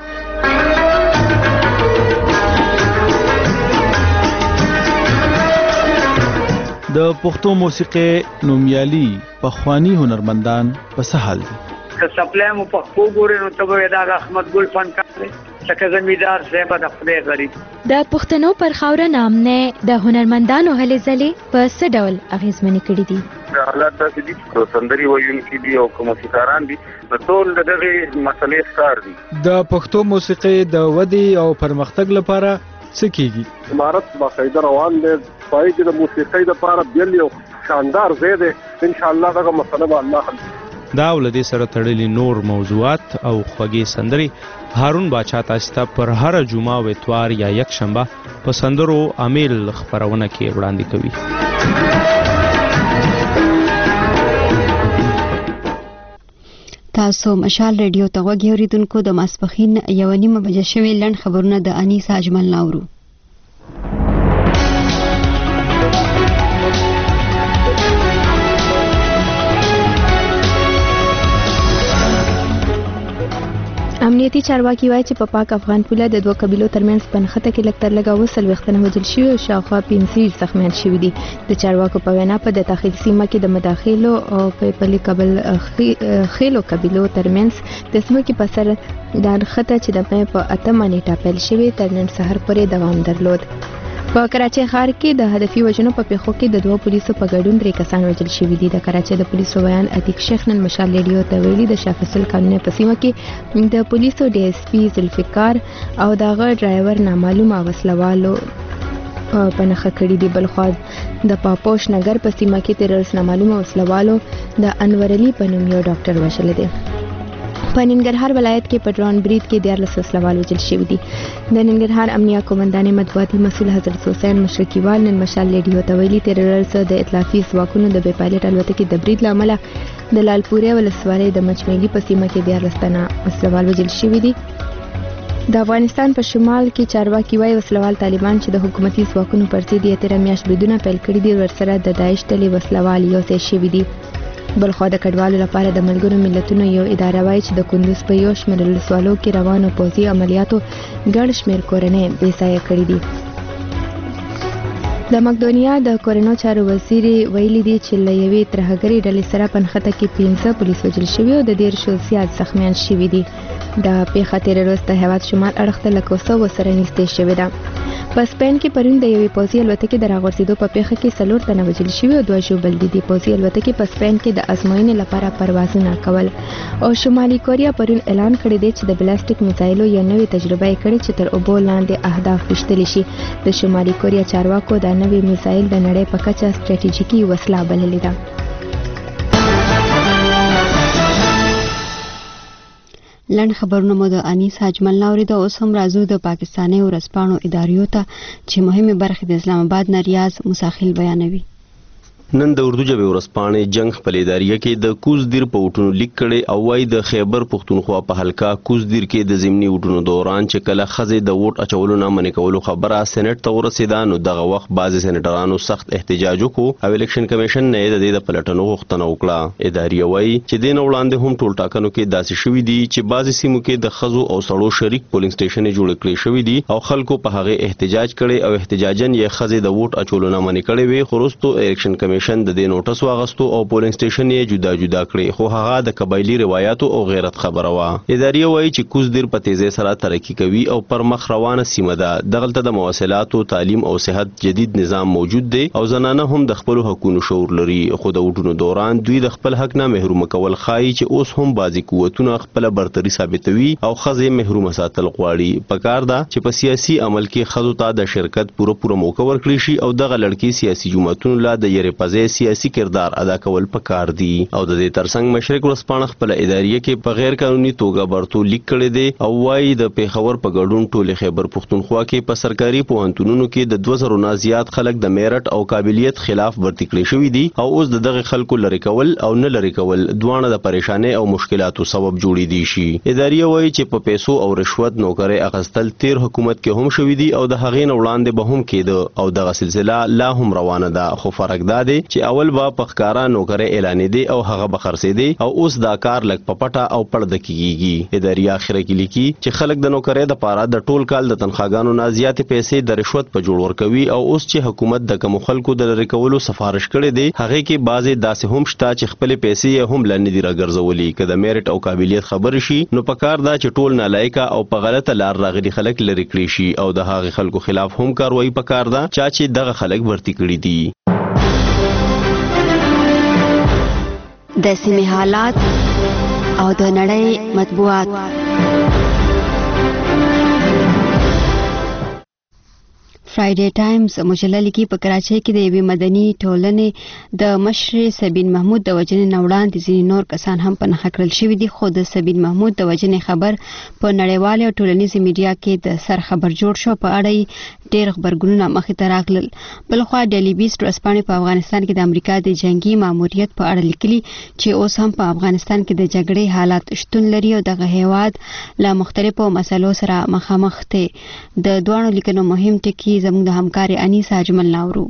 د پښتو موسیقي نومیالي پخوانی هنرمندان په سهال دي که سپلای مو په خو ګورې نو ته به دا احمد ګل فنکار دی لکه زمیدار صاحب د خدای غریب د پښتنو پر خاوره نامنه د هنرمندانو هلې ځلې په څه ډول اغیزمنې کړي دي؟ حالات داسې دي چې سندري ویونکي دي او موسیقاران دي نو ټول دغه مسلې ښکار دي. د پښتو موسیقي د ودې او پرمختګ لپاره څه کیږي؟ امارت باقاعده روان دی پای کې د موسیقۍ لپاره بیل یو شاندار ځای دی ان شاء الله دغه مسله به الله حل دا ولدي سره تړلي نور موضوعات او خوږې سندري هارون باچا تاسو ته پر هر جمعه او اتوار یا یک شنبه په سندرو امیل خبرونه کې وړاندې کوي. تاسو مشال ریډیو ته غوږی اوریدونکو د ماسپخین یو نیمه بجې شوي لنډ خبرونه د انیسا اجمل ناورو. امنیتي چارواکي وایي چې په پاک افغان پوله د دوه قبیلو ترمنځ په نښته کې لږ تر لږه اوه څلوېښت تنه وژل شوي او شاوخوا پنځه زخمیان شوي دي. د چارواکو په وینا په د داخلي سیمه کې د مداخلو او په پلي قبل خېلو قبیلو ترمنځ د ځمکې په سر د نښته چې د مې په اتمه نیټه پیل شوې تر نن سهار پورې دوام درلود. په کراچۍ ښار کې د هدفي وژنو په پیښو کې د دوه پولیسو په ګډون درې کسان وژل شوي دي. د کراچۍ د پولیسو بیان عتیق شیخ نن مشال ریډیو ته ویلي د شاه فصل قانوني په سیمه کې د پولیسو ډي اس پي ذوالفقار او دغه ډرایور نامعلومه وسلوالو په نښه کړي دي. بلخوا د پاپوش نګر په سیمه کې تیررس نامعلومه وسلوالو د انور علي په نوم یو ډاکټر وژلی دی. په ننګرهار ولایت کې په ډرون برید کې دیارلس وسلوال وژل شوي دي. د ننګرهار امنیه قومندان مطبوعاتي مسؤل حضرت حسین مشرقیوال نن مشال ریډیو ته ویلي تیر ورځ د ائتلافي ځواکونو د بې پایلټ الوتکې د برید له امله د لالپورې ولسوالۍ د مچمیلي په سیمه کې دیارلس تنه وسلوال وژل شوي دي. د افغانستان په شمال کې چارواکي وایي وسلوال طالبان چې د حکومتي ځواکونو پر ضد یې تېره میاشت بریدونه پیل کړي دي ورسره د داعش ډلې وسلوال یو ځای شوي دي. بلخوا د کډوالو لپاره د ملګرو ملتونو یو اداره وایي چې د کندوز په یو شمېر ولسوالو کې روانو پوځي عملیاتو ګڼ شمېر کورنۍ بې ځایه کړي دي. د مقدونیا د کورنو چارو وزیر ویلي دی چې له یوې ترهګرې ډلې سره په نښته کې پنځه پولیس وژل شوي او د دېرشو زیات زخمیان شوي دي. دا پیښه تېره ورځ د هېواد شمال اړخ ته له کوسوو سره نږدې شوې ده. په سپین کې پرون د یوې پوځي الوتکې د راغورځېدو په پیښه کې څلور تنه وژل شوي او دوه ژوبل دي. د پوځي الوتکې په سپین کې د ازموینې لپاره پروازونه کول او شمالي کوریا پرون اعلان کړی دی چې د بلاسټیک میزایلو یو نوې تجربه یې کړې چې تر اوبو لاندې اهداف ویشتلی شي. د شمالي کوریا چارواکو دا نوې میزایل د نړۍ په کچه ستراتیژیکي وسله بللې ده. لنډ خبرونه مو د انیسا اجمل ناوري د اوس هم راځو د پاکستاني ورځپاڼو اداریو ته چې مهمه برخه د اسلام آباد نه ریاض مساخیل بیانوي. نن د اردو ژبې ورځپاڼې جنگ خپل اداریه کې د کوزدیر په وټونو لیک کړي او وايي د خیبر پښتونخوا په حلقه کوزدیر کې د ضمني وټونو دوران چې کله خزې د ووټ اچولو نه منې کولو خبره سېنات ته ورسېده نو دغه وخت بعضې سېنټرانو سخت احتجاج وکړو او الیکشن کمیشن نه د دې د پلټنو غوښتنه وکړه. اداریه وايي چې دې نه وړاندې هم ټول ټاکنو کې داسې شوي دي چې بعضې سیمو کې د ښځو او سړو شریک پولینګ سټیشنې جوړ کړي شوي دي او خلکو په هغې احتجاج کړی او احتجاجن یې ښځې د ووټ اچولو نه منې کړې وې خو وروستو الیکشن کمیشن د دې نوټس واغستو او پولینګ سټیشن یې جدا جدا کړی خو هغه د قبایلی روایتو او غیرت خبره وه. اداریه وایي چې کوزدیر په تیزۍ سره ترقي کوي او پر مخ روانه سیمه ده. دغلته د مواصلاتو تعلیم او صحت جدید نظام موجود دی او زنانه هم د خپلو حقونو شعور لري خو د وټونو دوران دوی د خپل حق نه محروم کول ښایي چې اوس هم بعضې قوتونه خپله برتري ثابتوي او ښځې محرومه ساتل غواړي. پکار ده چې په سیاسي عمل کې ښځو ته د شرکت پوره پوره موقع ورکړي شي او دغه لړکې سیاسي جماعتونو لا د یرې پزې سیاسي کردار ادا کول پکار دي. او د دې ترڅنګ مشرق ورځپاڼه خپل اداریه کې په غیر قانوني توګه برتو لیک کړی دی او وايي د پیښور په ګډون ټول خیبر پښتونخوا کې په سرکاري پوهنتونونو کې د دوه زره نه زیات خلک د میرټ او قابلیت خلاف برتي کړي شوي دي او اوس د دغه خلکو لری کول او نه لری کول دواړه د پریشانۍ او مشکلاتو سبب جوړې دي شي. اداریه وايي چې په پیسو او رشوت نوکرۍ اخیستل تیر حکومت کې هم شوي دي او د هغې نه وړاندې به هم کېده او دغه سلسله لا هم روانه ده خو فرق دا دی چې اول به په ښکارا نوکرۍ اعلانېدې او هغه به خرڅېدې او اوس دا کار لږ په پټه او پړده کېږي. اداریه اخره کې لیکي چې خلک د نوکرۍ دپاره د ټول کال د تنخواګانو نه زیاتې پیسې د رشوت په جوړ ورکوي او اوس چې حکومت د کومو خلکو د لرې کولو سفارش کړی دی هغې کې بعضې داسې هم شته چې خپلې پیسې یې هم لا نه دي راګرځولي. که د میرټ او قابلیت خبرې شي نو پکار ده چې ټول نالایقه او په غلطه لار راغلي خلک لرې کړي شي او د هغې خلکو خلاف هم کاروایي پکار ده چا چې دغه خلک برتي کړي دي. د سیمې حالات او د نړۍ مطبوعات. فرایډے ټایمز مجله لیکي په کراچۍ کې د یوې مدني ټولنې د مشر سبین محمود د وژنې نه وړاندې ځینې نور کسان هم په نښه کړل شوي دي، خو د سبین محمود د وژنې خبر په نړیوالې او ټولنیزې میډیا کې د سر خبر جوړ شو. په اړه یې ډېر غبرګونونه مخې ته راغلل. بلخوا ډیلی بیسټ ورځپاڼې په افغانستان کې د امریکا د جنگي ماموریت په اړه لیکلي چې اوس هم په افغانستان کې د جګړې حالات شتون لري او دغه هیواد له مختلفو مسلو سره مخامخ دی. د دوه لیکنو مهم ټکی زموږ د همکاري انیسا اجمل ناورو.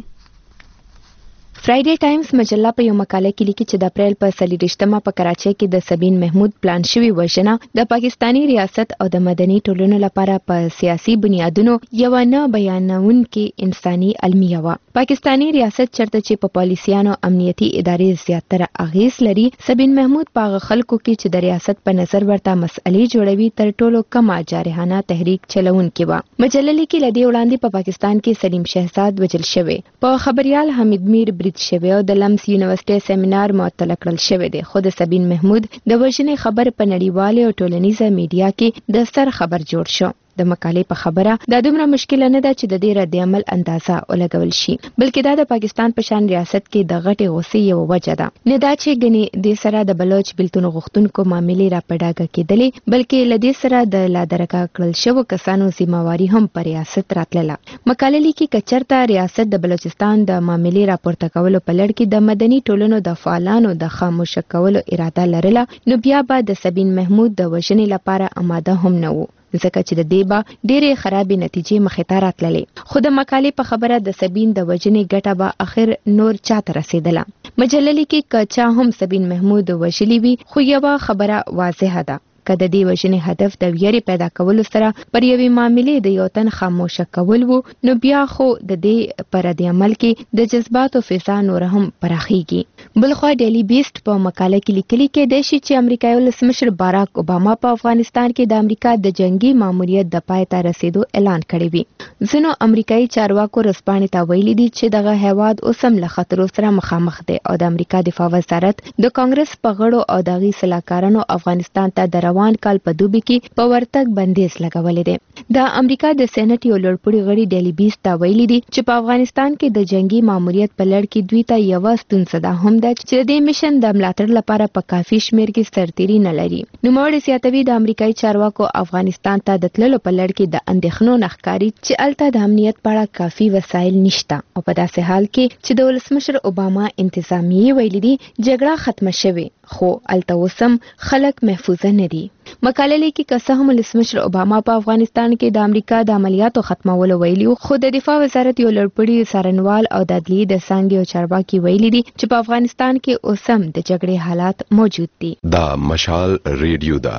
فرایډے ټایمز مجله په یو مقاله کې لیکي چې د اپریل په څلوېښتمه په کراچۍ کې د سبین محمود پلان شوی وژنه د پاکستانی ریاست او د مدني ټولنو لپاره په سیاسي بنیادونو یو نه بیانونکې انساني المیه وه. پاکستانی ریاست چرته چې په پالیسیانو امنیتي ادارې زیاتره اغیز لري، سبین محمود په هغه خلکو کې چې د ریاست په نظر ورته مسئلې جوړوي تر ټولو کمه جارحانه تحریک چلونکې وه. مجله لیکي له دې وړاندې په پاکستان کې سلیم شهزاد وژل شوی، په خبریال حمید میر شوی او د لمس یونیورسيټي سیمینار معطل کړل شوی دی، خو د سبین محمود د وژنې خبر په نړیواله او ټولنیزه میډیا کې د سر خبر جوړ شو. د مقالې په خبره دا دومره مشکل نه ده چې د دې رد عمل اندازه ولګول شي، بلکې دا د پاکستان په شان ریاست کې د غټې غوسې یو وجه ده. نه دا چې ګنې د سره د بلوچ بلتون غوښتونکو معاملې را پډاګه کېدلې، بلکې لدې سره د لادرکه کړل شوو کسانو ذمہواری هم پر ریاست راتلله. مقالې لیکي کچرته ریاست د بلوچستان د معاملې راپورته کولو په لړ کې د مدني ټولنو د فعالانو د خاموش کولو اراده لرله، نو بیا به د سبین محمود د وژنې لپاره آماده هم نه وو، ځکه چې د دې به ډېرې خرابې نتیجې مخې ته راتللې. خو د مقالې په خبره د سبین د وژنې ګټه به اخر نور چاته رسېدله. مجله لیکي که چا هم سبین محمود وژلی وي، خو یوه خبره واضحه ده، که د دې وژنې هدف د ویرې پیدا کولو سره پر یوې معاملې د یو تن خاموشه کول وو، نو بیا خو د دې پر رد عمل کې د جذباتو فضا نور هم پراخیږي. بلخوا ډیلی بیسټ په مقاله کې لیکلي کېدای شي چې امریکایي ولسمشر باراک اوباما په افغانستان کې د امریکا د جنگي ماموریت د پای ته رسیدو اعلان کړی وي. ځینو امریکایي چارواکو رسپانې ته ویلي دي چې دغه هیواد اوس هم له خطرو سره مخامخ دی او د امریکا دفاع وزارت د کانګرس په غړو او د هغې سلاکارانو افغانستان ته د روان کال په دوبي کې په ورتګ بندیز لګولې دی. د امریکا د سېنات یو لوړپوړي غړي ډیلی بیسټ ته ویلي دي چې په افغانستان کې د جنگي ماموریت په لړ کې دوی ته یوه ستونزه ده هم ده چې د دې مشن د ملاتړ لپاره په کافي شمیر کې سرتیري نه لري. نوموړی زیاتوي د امریکایي چارواکو افغانستان ته د تللو په لړ کې د اندېښنو نه ښکاري چې هلته د امنیت په اړه کافي وسایل نشته، او په داسې حال کې چې د ولسمشر اوباما انتظامیې ویلي دي جګړه ختمه شوې، خو هلته اوس هم خلک محفوظه نه دي. مقاله لیکي که څه هم ولسمشر اوباما په افغانستان کې د امریکا د عملیاتو ختمولو ویلي، خو د دفاع وزارت یو لوړپوړي څارنوال او د عدلیې د څانګې یو چارواکي ویلي دي چې په افغانستان کې اوس هم د جګړې حالات موجود دي. دا مشال ریډیو ده.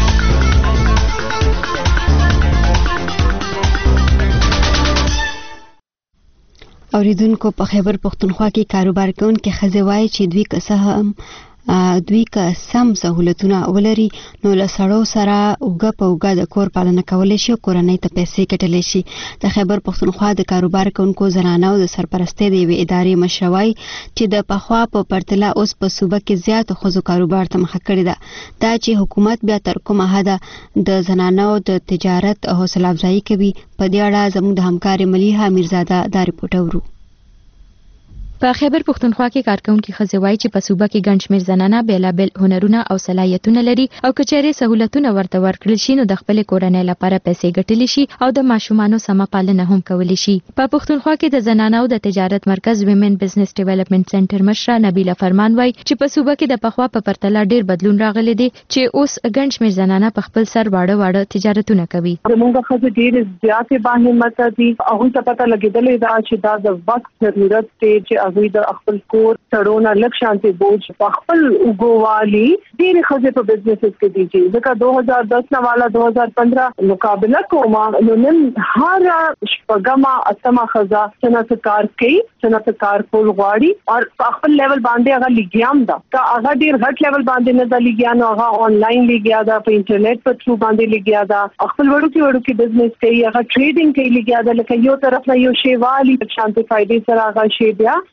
اوریدونکو په خیبر پښتونخوا کې کاروبار کوونکې ښځې وایي چې دوی که څه هم دوی که سم سهولتونه ولري نو له سړو سره اوږه په اوږه د کور پالنه کولی شي او کورنۍ ته پیسې ګټلی شي. د خیبر پښتونخوا د کاروبار کوونکو زنانو د سرپرستۍ د یوې ادارې مشره وایي چې د پخوا په پرتله اوس په صوبه کې زیاتو ښځو کاروبار ته مخه کړې ده. دا چې حکومت بیا تر کومه حده د زنانو د تجارت حوصله افزایي کوي، په دې اړه زموږ د همکارې ملیحه میرزاده دا رپورټ اورو. په خیبر پښتونخوا کې کارکونکي ښځې وایي چې په صوبه کې ګڼ شمېر زنانه بېلابېل هنرونه او صلاحیتونه لري او که چېرې سهولتونه ورته ورکړل شي نو د خپلې کورنۍ لپاره پیسې ګټلی شي او د ماشومانو سمه پالنه هم کولی شي. په پښتونخوا کې د زنانو د تجارت مرکز ویمن بزنس ډیولپمنټ سنټر مشره نبیله فرمان وایي چې په صوبه کې د پخوا په پرتله ډېر بدلون راغلی دی چې اوس ګڼ شمېر زنانه په خپل سر واړه واړه تجارتونه کوي. زموږ ښځې ډېرې زیاتې باهمته دي، هغوی ته پته لګېدلې ده چې دا د وخت ضرورت دی چې هغوی د خپل کور سړونه لږ شانتي بوج په خپل اوګوالي ډېرې ښځې په بزنسز کې دي چې ځکه دو هزار دس نه والا دو هزار پندرہ مقابله کوما نو نن هر شپږمه اتمه ښځه څنګه کار کوي، څنګه کار کول غواړي او په خپل لیول باندې هغه لګیام ده. که هغه ډېر غټ لیول باندې نه ده لګیا نو هغه آنلاین لګیا ده، په انټرنیټ په تھرو باندې لګیا ده، خپل وړوکی وړوکی بزنس کوي، هغه ټریډینګ کوي لګیا ده، لکه یو طرف نه یو شی والی شانتي فائدې سره هغه شی بیا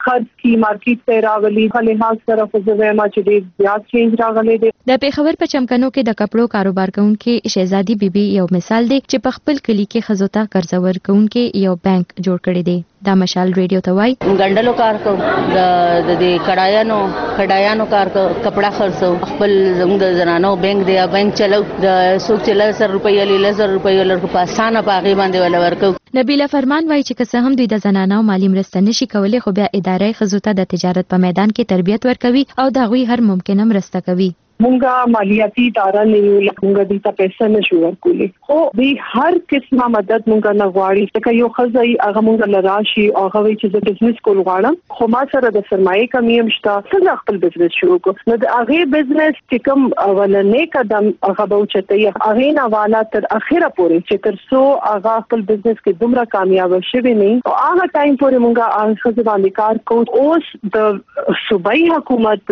خرڅ کی مارکیټ ته راغلي په لحاظ سره خو زه ما چې ډېر زیات چینج راغلی دی. د پیښور په چمکنو کې د کپړو کاروبار کوونکې شهزادي بیبي یو مثال دی چې په خپل کلی کې ښځو ته قرض ورکوونکې یو بانک جوړ کړی دی. دا مشال ریډیو ته وایي ګنډلو کار کو د د کډایانو کډایانو کار کو کپڑا خرڅو خپل زموږ د زنانو بانک دی بانک چلو د سوق چل سر روپیا ل لزر روپیا لر په اسانه باغی باندې ول ورکو. نبیله فرمان وایي چې که هم دوی د زنانو مالی مرسته نشي کولای خو بیا ادارې ښځو ته د تجارت په میدان کې تربیت ورکوي او د هغوی هر ممکنه مرسته کوي. مونږه مالیاتي اداره نه یو لکه د تا پیسې نشو ورکولې خو به هر قسمه مدد مونږه نه غواړي چې یو خزای هغه مونږه لراشي او هغه چې د بزنس کول غواړم خو ما سره د سرمایه کمی هم شته څنګه خپل بزنس شروع کو نو د هغه بزنس چې کوم اولنې قدم هغه به چته هغه نه والا تر اخره پورې چې تر څو هغه خپل بزنس کې دومره کامیاب شوي نه او هغه ټایم پورې مونږه هغه خزای باندې کار کوو. اوس د صوبایي حکومت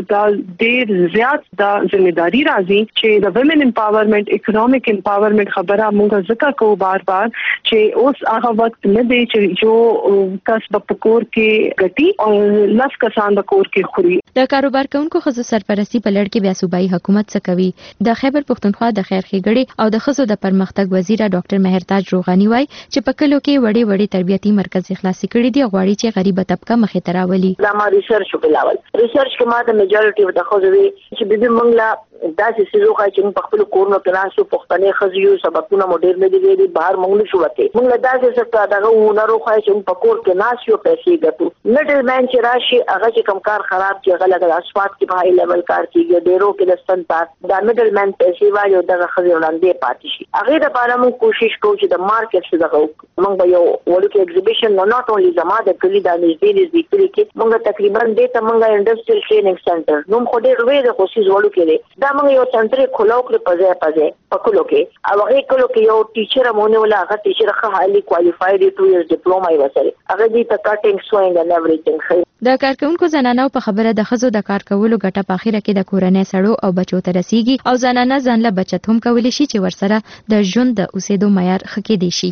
د ډېر زیات دا ځمېداري راځي چې د ویمن امپاورمنت اکونومیک امپاورمنت خبره موږ ځکه کوو بار بار چې اوس هغه وخت نه دی چې جو کس په کور کې ګټي او لس کسان د کور کې خوري. د کاروبار کوونکو ښځو سرپرستی په لړ کې بیا صوبایي حکومت څه کوي؟ د خیبر پښتونخوا د خیر ښېګړې او د ښځو د پرمختګ وزیر ډاکټر مهرتاج روغاني وایي چې په کلو کې وړې وړې تربیتي مرکز خلاص کړي دي غواړي چې غریبه طبقه مخې ته راولي. دا ما ریسرچ وکړل. ریسرچ کې ما د میجورټي د ښځو چې بيبي موږ لا داسې سيزو خای چې په خپل کورونو کې ناسو پښتنې خزيو سبقونه مډر نه دي ویلي بهر موږ شو وته موږ لا داسې څه دغه ونرو خای چې په کور کې ناسو پیسې ګټو. میډل مین چې راشي هغه چې کم کار خراب چې هغه لګا اسفات کې په هاي لیول کار کیږي ډیرو کې د ستن پات دا میډل مین پیسې وایو دغه خزي وړاندې پاتې شي. هغه د لپاره موږ کوشش کوو چې د مارکیټ څخه دغه موږ به یو ولکه ایگزیبیشن نه ناٹ اونلی زما د کلی د نږدې نږدې کلی کې موږ تقریبا دې ته موږ انډستریل ټریننګ سنټر نو خو ډېر وې د کوشش وړو کې دا موږ یو سنټر خلاو کړ په ځای په ځای په کلو کې او هغه کلو کې یو ټیچر مونږ ولا هغه ټیچر ښه هايلي کوالیفاید ټو ایئرز ډیپلوما یې وسره هغه دې ته کټینګ سوینګ اند ایوریثینګ. د کارکونکو زنانو په خبره د ښځو د کار کولو ګټه په اخره کې د کورنۍ سړو او بچو ته رسیږي او زنانه ځان له بچت هم کولی شي چې ورسره د ژوند د اوسېدو معیار ښه کېدی شي.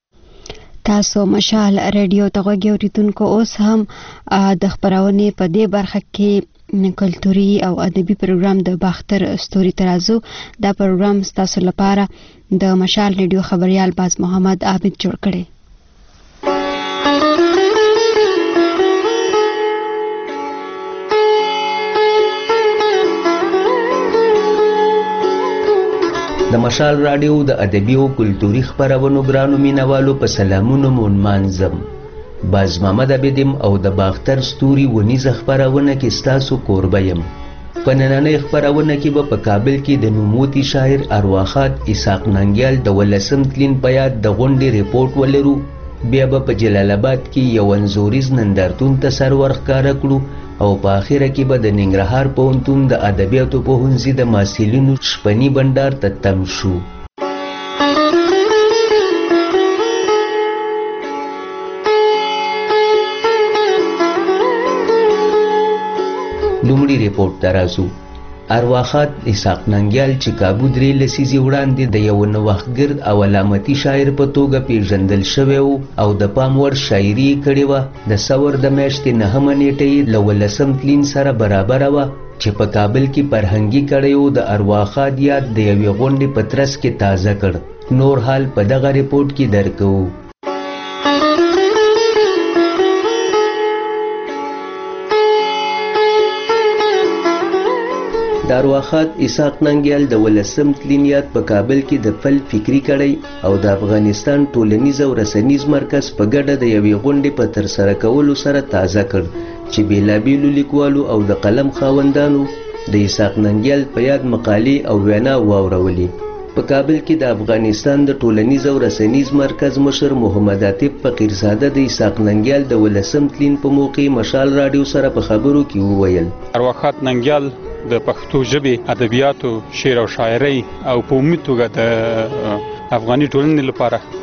تاسو مشال ریډیو ته غوږ اوریدونکو اوس هم د خبرونې په دې برخه کې کلتوري او ادبي پروګرام د باختر ستوري ترازو دا پروګرام تاسو لپاره د مشال ریډیو خبريال باز محمد عابد جوړ کړي. د مشال رادیو د ادبي او کلتوري خبرونو ګرانو مینوالو په سلامونو مون مانځم. باز محمد عبدم او د باختر ستوري ونیزه خبرونه کې ستاسو کوربه یم. په نننۍ خبرونه کې به په کابل کې د نوموتی شاعر ارواخات اسحاق ننګیال د ولسم تلین په یاد د غونډې ریپورت ولرو. بیا به په جلال آباد کې یو انځوریز نندارتون ته سر ورښکاره کړو او په اخره کې به د ننګرهار پوهنتون د ادبیاتو پوهنځي د محصلینو شپني بنډار ته تم شو. لومړی ریپورت ته راځو. ارواخات اسحاق ننګیال چې کابو درې لسیزې وړاندې د یو نوښتګر او علامتي شاعر په توګه پیژندل شوی و او د پام وړ شاعري یې کړې وه. د سور د میاشتې نهمه نیټه یې له ولسم تلین سره برابره وه چې په کابل کې فرهنګي کړیو د ارواخات یاد د یوې غونډې په ترڅ کې تازه کړ. نور حال په دغه ریپورت کې درکوو. د ارواخات اسحاق ننګیال د ولسم تلین یاد په کابل کې د فل فکری کړی او د افغانستان ټولنیز او رسنیز مرکز په ګډه د یوې غونډې په ترسره کولو سره تازه کړ چې بیلابیلو لیکوالو او د قلم خاوندانو د اسحاق ننګیال په یاد مقالې او وینا واورولې. په کابل کې د افغانستان د ټولنیز او رسنیز مرکز مشر محمد عاطف فقیرزاده د اسحاق ننګیال د ولسم تلین په موقع مشال رادیو سره په خبرو کې وویل. ارواخات ننګیال د پښتو ژبې ادبیاتو شعر او شاعرۍ او په عمومي توګه د افغاني ټولنې لپاره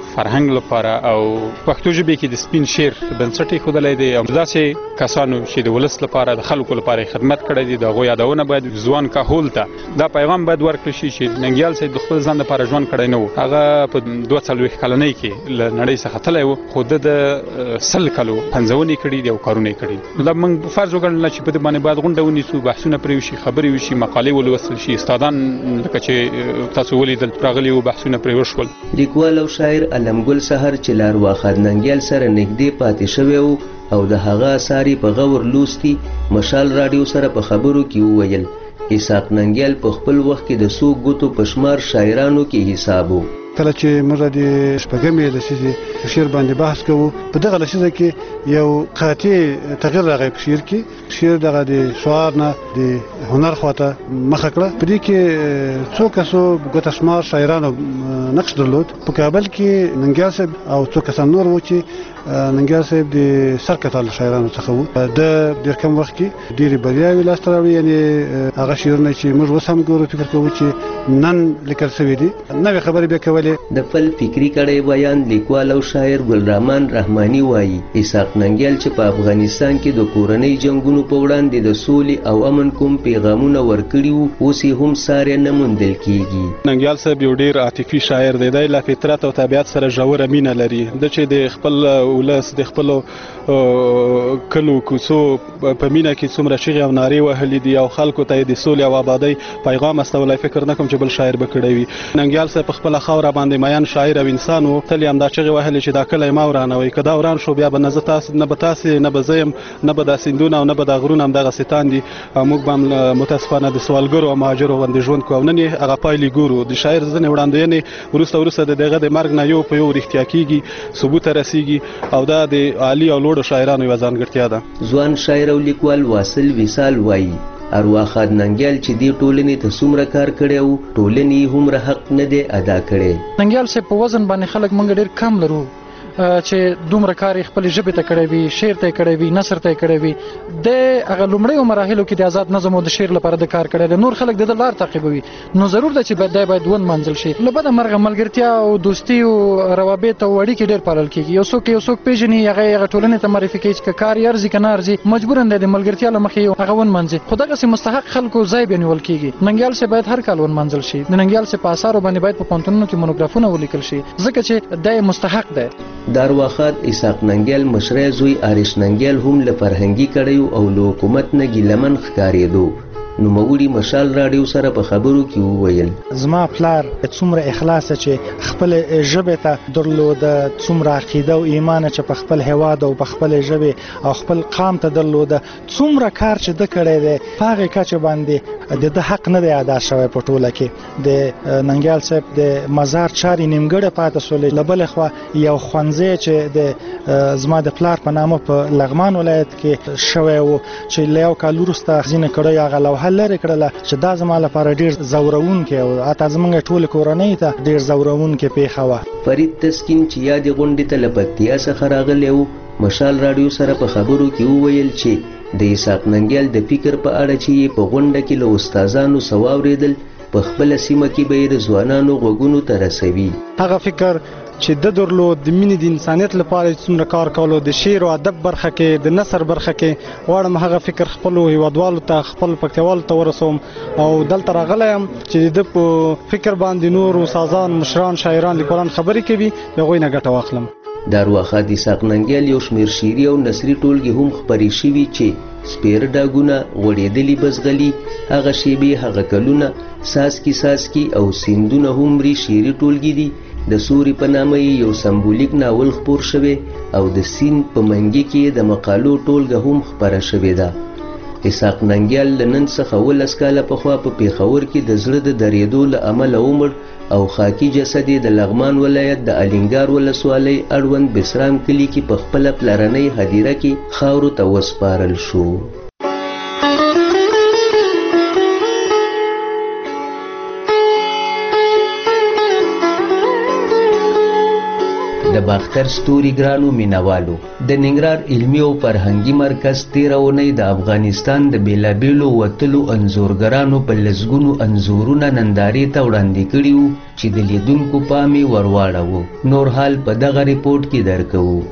فرهنګ لپاره او پښتو ژبه کې د سپین شیر بنسټ خودلې دی او داسې کسانو چې د ولس لپاره د خلکو لپاره خدمت کړی دی د غو یادونه باید ځوان کهول ته دا پیغام باید ورکړي شي چې ننګیال سید د خپل ځان لپاره ژوند کړی نه و هغه په دوه څلوېښت کلنۍ کې له نړۍ څخه تللی و خو د سل کلو پنځونې کړي دي او کارونه یې کړي دا موږ فرض وګڼل چې په دې باندې باید غونډه ونیسو بحثونه پرې وشي خبرې وشي مقالې ولوستل شي استادان لکه چې تاسو ولیدل راغلي وو بحثونه پرې وشول لیکوال او شاعر علمګل سحر چې لارواخد ننګیال سره نږدې پاتې شوی و او د هغه اثاري په غور لوستي مشال رادیو سره په خبرو کې وویل اسحاق ننګیال په خپل وخت کې د څو ګوتو په شمار شاعرانو کې حساب و کله چې موږ د شپږمې لسیزې شعر باندې بحث کوو په دغه لسیزه کې یو قاطع تغیر راغی په شعر کې شعر دغه د شعار نه د هنر خواته مخه کړه په دې کې څو کسو ګوته شمار شاعرانو نقش درلود په کابل کې ننګیال صاحب او څو کسان نور و چې ننګیال صاحب د سرکتال شاعرانو څخه و د ډېر کم وخت کې ډېرې بریاوې لاسته راوړي یعنې هغه شعرونه چې موږ اوس هم ګورو فکر کوو چې نن لیکل شوي دي نوې خبرې بیا کولې د خپل فکری کړي بیان لیکوال او شاعر ګلرحمان رحماني وایي اسحاق ننګیال چې په افغانستان کې د کورنۍ جنگونو په وړاندې د سولې او امن کوم پیغامونه ورکړي وو اوس یې هم ساري نه موندل کیږي ننګیال صاحب یو ډیر عاطفي شاعر دی د فطرت او طبیعت سره ژوره مینه لري د چې د خپل ولس د خپل کلو کوڅو په مینه کې څومره چیغې او نارې وهلې دي او خلکو ته د سولې او آبادۍ پیغام استولای فکر نه کوم چې بل شاعر به کړی وي ننګیال صاحب په خپل خاوره باندې میان شاعر او انسان و تل هم دا چغې وهلې چې دا کلی ما ورانوي که دا وران شو بیا به نه زه تاسې نه به تاسې نه به زه یم نه به دا سیندونه او نه به دا غرونه همدغسې تاندي او موږ به هم متاسفانه د سوالګرو او مهاجرو غوندې ژوند کوو او نن یې هغه پایلې ګورو د شاعر ځینې وړاندوینې وروسته وروسته د دغه د مرګ نه یو په یو رښتیا کیږي ثبوت ته رسیږي او دا د عالي او لوړو شاعرانو یوه ځانګړتیا ده ځوان شاعر او لیکوال واصل وصال وایي ارواخد ننګیال چې دې ټولنې ته څومره کار کړی و ټولنې هومره حق نه دی ادا کړی ننګیال صاحب په وزن باندې خلک موږ ډېر کم لرو چې دومره کار یې خپلې ژبې ته کړی وي شعر ته یې کړی وي نثر ته یې کړی وي د هغه لومړیو مراحلو کې د آزاد نظم او د شعر لپاره د کار کړی دی نور خلک د ده لار تعقیبوي نو ضرور ده چې دی باید ونمانځل شي له بده مرغه ملګرتیا او دوستي او روابط او اړیکې ډېر پالل کېږي یو څوک یو څوک پېژني هغه یې هغه ټولنې ته معرفي کوي چې که کار یې ارزي که نه ارزي مجبوراً دی د ملګرتیا له مخې هغه ونمانځي خو دغسې مستحق خلکو ځای بیا نیول کېږي ننګیال صاحب باید هر کال ونمانځل شي د ننګیال صاحب په اثارو باندې باید په پوهنتونونو کې مونوګرافونه ولیکل شي ځکه چې دی مستحق دی دارواخد اسحاق ننګیال مشره زوی آریش ننګیال هم له فرهنګي کړیو او له حکومت نه ګیلمن ښکارېدو نوموړي مشال راډیو سره په خبرو کې وویل زما پلار څومره اخلاص چې خپل ژبې ته درلوده څومره عقیده او ایمان چې په خپل هیواد او په خپل ژبې او خپل قام ته درلوده څومره کار چې د کړی دی په هغې کچې باندې د ده حق نه دی ادا شوی په ټوله کې د ننګیال صاحب د مزار چارې نیمګړې پاتې شولې له بلې خوا یو ښوونځی چې د زما د پلار په نامه په لغمان ولایت کې شوی و چې له یو کال وروسته ځینې کړیو هغه لوحه لرې کړله چې دا زما لپاره ډېر ځورونکی او حتی زموږ ټولې کورنۍ ته ډېر ځورونکې پیښه وه فرید تسکین چې یادې غونډې ته له پکتیا څخه راغلی و مشال راډیو سره په خبرو کې وویل چې د اسحاق ننګیال د فکر په اړه چې یې په غونډه کې له استادانو څه واورېدل په خپله سیمه کې به یې د ځوانانو غوږونو ته رسوي هغه فکر چې د درلود د مینې د انسانیت لپاره څومره کار کولو د شعر او ادب برخه کې د نثر برخه کې غواړم هغه فکر خپلو هیوادوالو ته خپل پکتیوالو ته ورسوم او دلته راغلی یم چې د په فکر باندې نور استادان مشران شاعران لیکوالان خبرې کوي د هغوی نه ګټه واخلم دارواخد اسحاق ننګیال یو شمېر شعري او نثري ټولګې هم خپرې شوي چې سپېره ډاګونه غوړېدلي بزغلي هغه شیبې هغه کلونه ساسکي ساسکي او سیندونه هومري شعري ټولګې دي د سوري په نامه یو سمبولیک ناول خپور شوی او د سیند په منګي کې د مقالو ټولګه هم خپره شوې ده اسحاق ننګیال له نن څخه ولس کاله پخوا په پیښور کې د زړه د درېدو له امله ومړ او خاکي جسد یې د لغمان ولایت د الینګار ولسوالۍ اړوند بسرام کلي کې په خپله پلرنۍ هدیره کې خاورو ته وسپارل شو د د باختر ستوري ګرانو مینوالو، د ننګرهار علمي او فرهنګي مرکز تیره اونۍ د افغانستان د بیلابیلو وتلو انځورګرانو په لسګونو انځورونه نندارې ته وړاندې کړي وو چې د لیدونکو پام یې ورواړاوه. نور حال په دغه ریپورټ کې درکوو.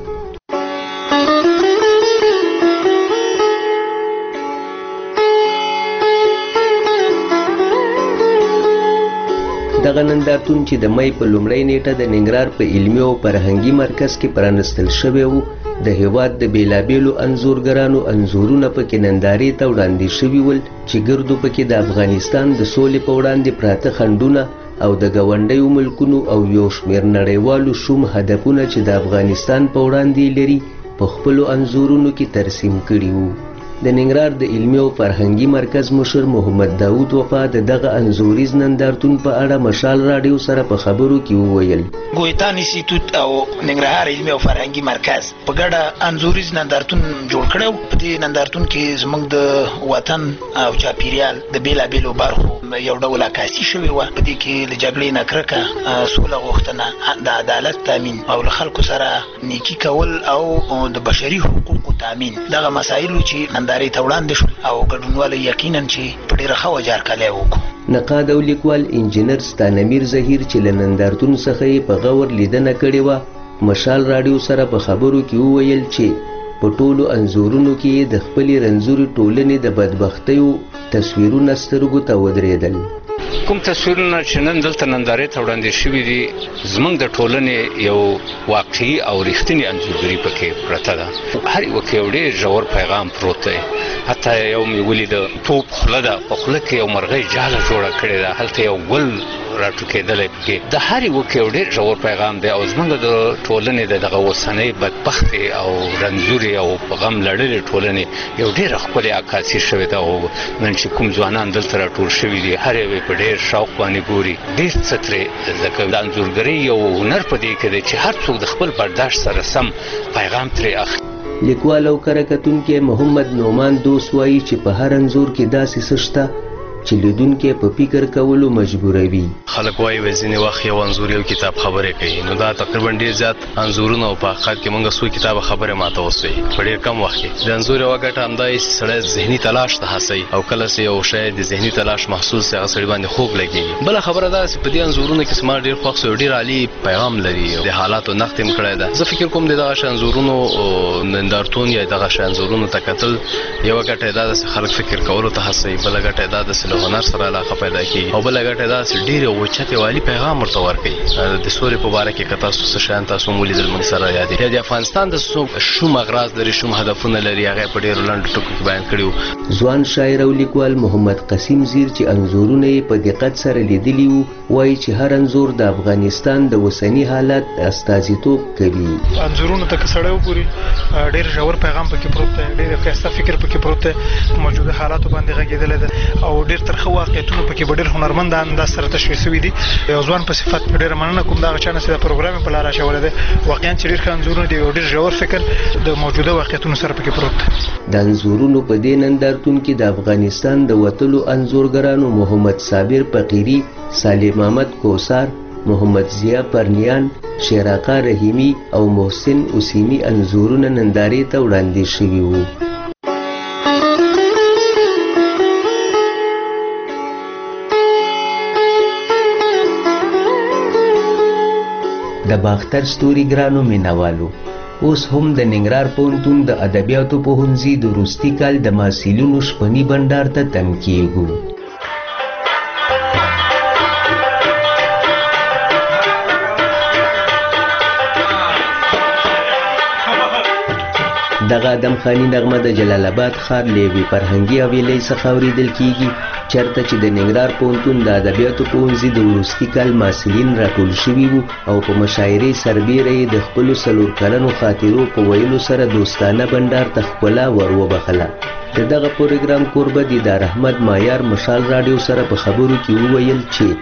دغه نندارتون چې د مۍ په لومړۍ نیټه د ننګرهار په علمي او فرهنګي مرکز کې پرانستل شوی و، د هیواد د بیلابیلو انځورګرانو انځورونه پکې نندارې ته وړاندې شوي ول چې ګردو پکې د افغانستان د سولې په وړاندې پراته خنډونه او د ګاونډیو ملکونو او یو شمېر نړیوالو شوم هدفونه چې د افغانستان په وړاندې لري په خپلو انځورونو کې ترسیم کړي وو. د ننګرهار د علمي او فرهنګي مرکز مشر محمد داود وفا د دغه انځوریز نندارتون په اړه مشال راډیو سره په خبرو کې وویل. ګویتان انسټیټیوټ او ننګرهار علمي او فرهنګي مرکز په ګډه انځوریز نندارتون جوړ کړو. په دې نندارتون کې زموږ د وطن او چاپیریال د بیلابیلو برخو یو ډول عکاسي شوې وه. په دې کې له جګړې نه کرکه، سوله غوښتنه، د عدالت تامین او له خلکو سره نیکي کول او د بشري حقوقو تامین، دغه مسایلو چې نندارې ته وړاندې شول او ګډونوالو یقینا چې په ډېره ښه وجه هرکلی وکړو. نقاد او لیکوال انجینر ستانمیر زهیر چې له نندارتون څخه یې په غور لیدنه کړې وه، مشال راډیو سره په خبرو کې وویل چې په ټولو انځورونو کې د خپلې رنځورې ټولنې د بدبختیو تصویرونه سترګو ته ودرېدل. کوم تصویرونه چې نن دلته نندارې ته وړاندې شوي دي، زموږ د ټولنې یو واقعي او رښتینې انځورګري پکې پرته ده. هر یوه کې یو ډېر ژور پیغام پروت دی. حتی یو مې ولیده توپ خوله ده، په خوله کې یو مرغۍ جاله جوړه کړې ده، هلته یو ګل راټوکېدلی پکې. د هر یوه کې یو ډېر ژور پیغام دی او زموږ د ټولنې د دغه اوسنۍ بدبختې او رنځورې او په غم لړلې ټولنې یو ډېره ښکلې عکاسي شوې ده. او نن چې کوم ځوانان دلته راټول شوي دي، هر یو یې په ډېر شوق باندې ګوري، ډېر څه ترې زده کوي. د انځورګرۍ یو هنر په دې کې دی چې هر څوک د خپل برداشت سره سم پیغام ترې اخلي. لیکوال او کره کتونکی محمد نعمان دوست وایي چې په هر انځور کې داسې څه شته چې لیدونکی په فکر کولو مجبوروي. خلک وایي ځینې وخت یو انځور یو کتاب خبرې کوي، نو دا تقریبا ډېر زیات انځورونه او په حقیقت کې موږ څو کتابه خبرې ماته وسوي په ډېر کم وخت کې. د انځور یوه ګټه همدا یې چې سړی ذهني تلاش ته هڅوي او کله چې یو شی د ذهني تلاش محصول سي هغه سړي باندې خوږ لګېږي. بله خبره دا چې په دې انځورونو کې زما ډېر خوښ سو، ډېر عالي پیغام لري، د حالاتو نقد یې کړی ده. زه فکر کوم د دغه شی انځورونو نندارتون یا دغه شی انځورونو ته کتل یوه ګټه یې دا ده چې خلک فکر کولو ته هڅوي، بله ګټه یې دا ده چې له هنر سره علاقه پیدا کیږي، او بله ګټه دا چې ډېر اوچت او عالي پیغام ورته ورکوي. د سولې په باره کې که تاسو څه شیان تاسو هم ولیدل موږ سره یاد دي، د افغانستان د شوم اغراض لري، شوم هدفونه لري، هغه په ډېرو لنډو ټکو کې بیان کړي وو. ځوان شاعر او لیکوال محمد قسیم زیر چې انځورونه یې په دقت سره لیدلي وو، وایي چې هر انځور د افغانستان د اوسني حالت استازیتوب کوي. انځورونو ته که سړی وګوري ډېر ژور پیغام پکې پروت دی، ډېر ښایسته فکر پکې پروت دی، په موجوده حالاتو باندې غږېدلی دی او ډېر ترخه واقعیتونه پکې په ډېر هنرمند انداز سره تشریح شوي دي. یو ځوان په صفت ډېره مننه کوم دغه چا نه چې دا پروګرام یې په لاره اچولی دی. واقعا چې ډېر ښه انځورونه دي، یو ډېر ژور فکر د موجوده واقعیتونو سره پکې پروت دی. د انځورونو په دې نندارتون کې د افغانستان د وتلو انځورګرانو محمد صابر فقیري، سالم احمد کوثر، محمد ضیا پرنیان، شیراقا رحیمی او محسن اسیمی انځورونه نندارې ته وړاندې شوي وو. د باختر ستوري ګرانو مینوالو، اوس هم د ننګرهار پوهنتون د ادبیاتو پوهنځي د وروستي کال د محصلینو شپني بنډار ته تم کیږو. دغه ادم خانی نغمه د جلال آباد ښار له یوې فرهنګي حویلۍ څخه اورېدل کیږي، چېرته چې د ننګرهار پوهنتون د ادبیاتو پوهنځي د وروستي کال محصلین راټول شوي وو او په مشاعرې سربیره یې د خپلو څلور کلنو خاطرو په ویلو سره دوستانه بنډار ته ښکلا ور وبخله. د دغه پروګرام کوربه دیدار احمد مایار مشال راډیو سره په خبرو کې وویل چې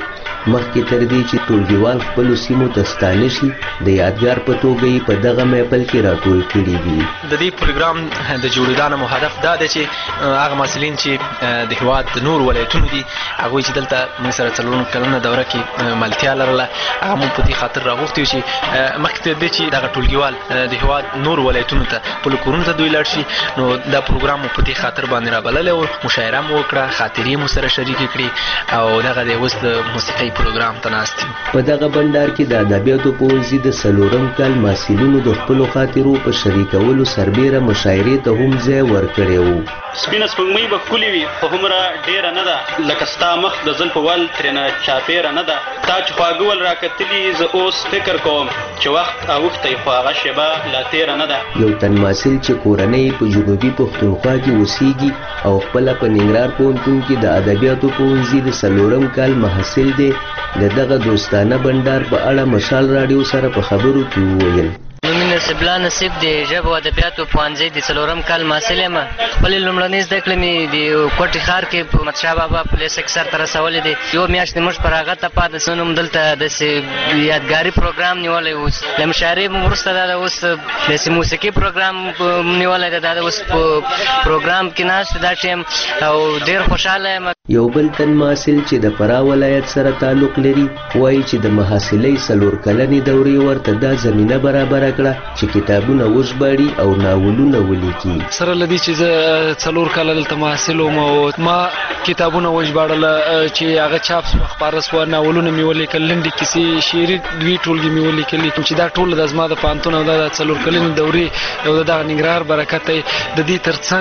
مخکې تر دې چې ټولګیوال خپلو سیمو ته ستانه شي د یادګار په توګه یې په دغه محفل کې راټول کړي دي. د دې پروګرام د جوړېدانه مو هدف دا دی چې هغه محصلین چې د هېواد د نور ولایتونو دي هغوی چې دلته موږ سره څلور کلنه دوره کې ملتیا لرله هغه موږ په دې خاطر راغوښتي یو چې مخکې تر دې چې دغه ټولګیوال د هېواد نور ولایتونو ته خپلو کورونو ته دوی لاړ شي نو دا پروګرام مو په دې خاطر باندې رابللی و. مشاعره مو وکړه، خاطرې مو سره شریکې کړي او دغه دی اوس د موسیقۍ پروګرام ته ناست یو. په دغه بنډار کې د ادبیاتو پوهنځي د څلورم کال محصلینو د خپلو خاطرو په شریکولو سربیره مشاعرې ته هم ځای ورکړی و. سپینه سپوږمۍ به ښکلې وي خو هومره ډېره نه ده لکه ستا مخ د زلفو ول ترېنه چاپېره نه ده. تا چې خواږه ول راکتلي زه اوس فکر کوم چې وخت اوښتی خو هغه شېبه لا تېره نه ده. یو تن محصل چې کورنۍ په جنوبي پښتونخوا کې اوسېږي او خپله په ننګرهار پوهنتون کې د ادبیاتو پوهنځي د څلورم کال محصل دی د دغه دوستانه بنډار په اړه مشال راډیو سره په خبرو کې وویل. نومي نصیب الله نصیب د ژبو ادبیاتو پوهنځي د څلورم کال محصل یم. خپلې لومړنۍ زده کړې مې د کوټې ښار کې په احمدشاه بابا پولیس اکثر ته رسولې دي. یو میاشت موږ پر هغه ته پاتې سو نو دلته داسې یادګاري پروګرام نیولی و. له مشاعرې مو وروسته دا د اوس داسې موسیقي پروګرام نیولی دی. دا د اوس په پروګرام کې ناست دا ټیم او ډېر خوشحاله یم. یو بل تن محصل چې د فراه ولایت سره تعلق لري وایي چې د محاصلې څلور کلنې دورې ورته دا زمینه برابره کړه چې کتابونه وژباړي او ناولونه ولیکي. سره له دې چې زه څلور کاله دلته محصل وم او ما کتابونه وژباړله چې هغه چاپ خپاره سوه، ناولونه مې ولیکل، لنډې کیسې، شعري دوې ټولګې مې ولیکلي چې دا ټوله د زما د پوهنتون او دا د څلور کلنې دورې او د دغه ننګرهار برکت دی. د دې تر څنګ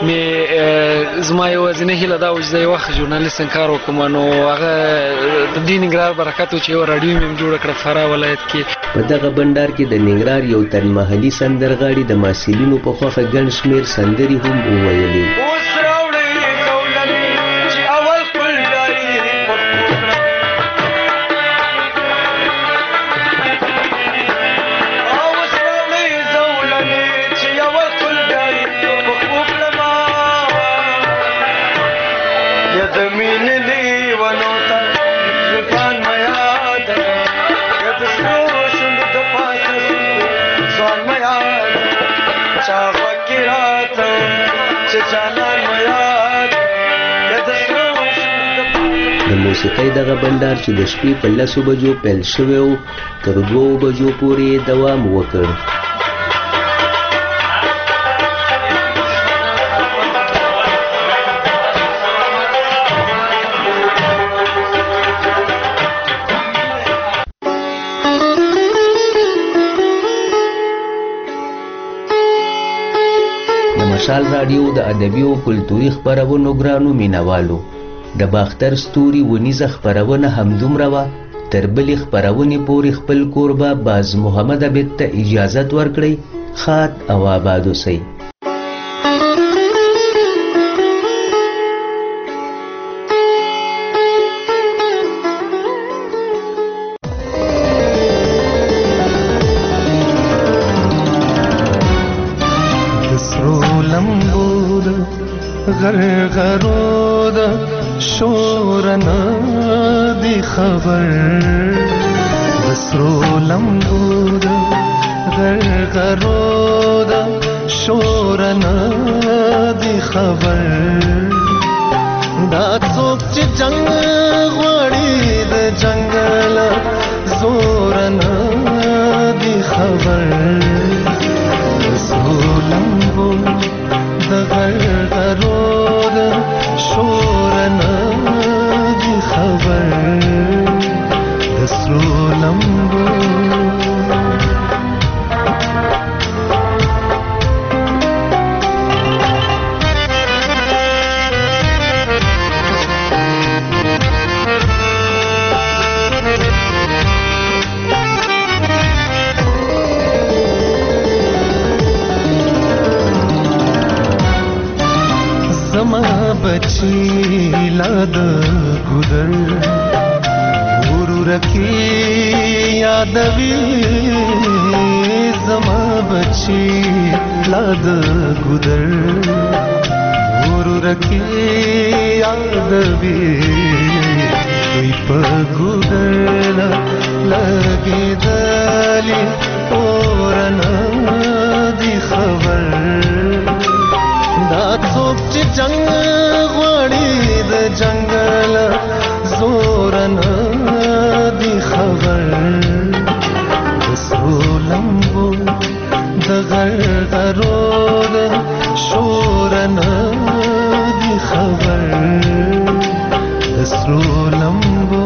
مې زما یوازینۍ هیله دا وه چې زه یو وخت ژورنالیستن کار وکړم نو هغه د دې ننګرهار برکت و چې یوه راډیو مې جوړه کړه فراه ولایت کې. په دغه بنډار کې د ننګرهار یو تن محلي سندرغاړي د محصلینو په خوښه ګڼ شمېر سندرې هم وویلې. د موسیقۍ دغه بنډار چې د شپې په لسو بجو پیل شوی و تر دوو بجو پورې دوام وکړ. د مشال راډیو د ادبي او کلتوري خپرونو ګرانو مینوالو د باختر ستوري ونیزه خپرونه همدومره وه. تر بلې خپرونې پورې خپل کوربه باز محمد عبید ته اجازت ورکړئ. ښاد او آباد اوسئ. غرغرود شورنا دی خبر بسرو لمبود غرغرود شورنا دی خبر دا څوک چې جنگ غوړي د جنگل زورنا دی خبر بسرو لمبود د غرغرود شورنا دی خبر د سرو لمبو. बची लाद गुदर गुरु रखी यादवी जमा बची लाद गुदर गुरु रखी यादवी دوی په ګودړ لګېدلې اورنه دي خبر دا څوک چې جنگ غواړي د جنگل زورنه دي خبر د سرو لمبو د غرغرو د شورنه دي خبر د سرو لمبو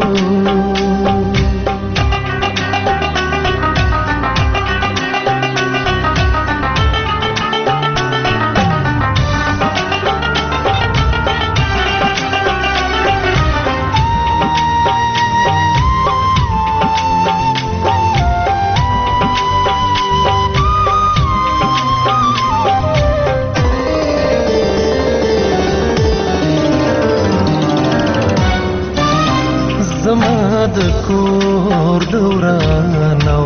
د کور دورانو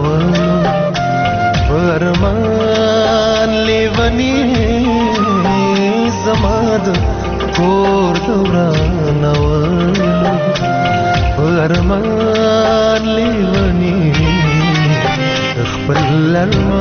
فرمان لیونی زما د کور دورانو فرمان لیونی خپل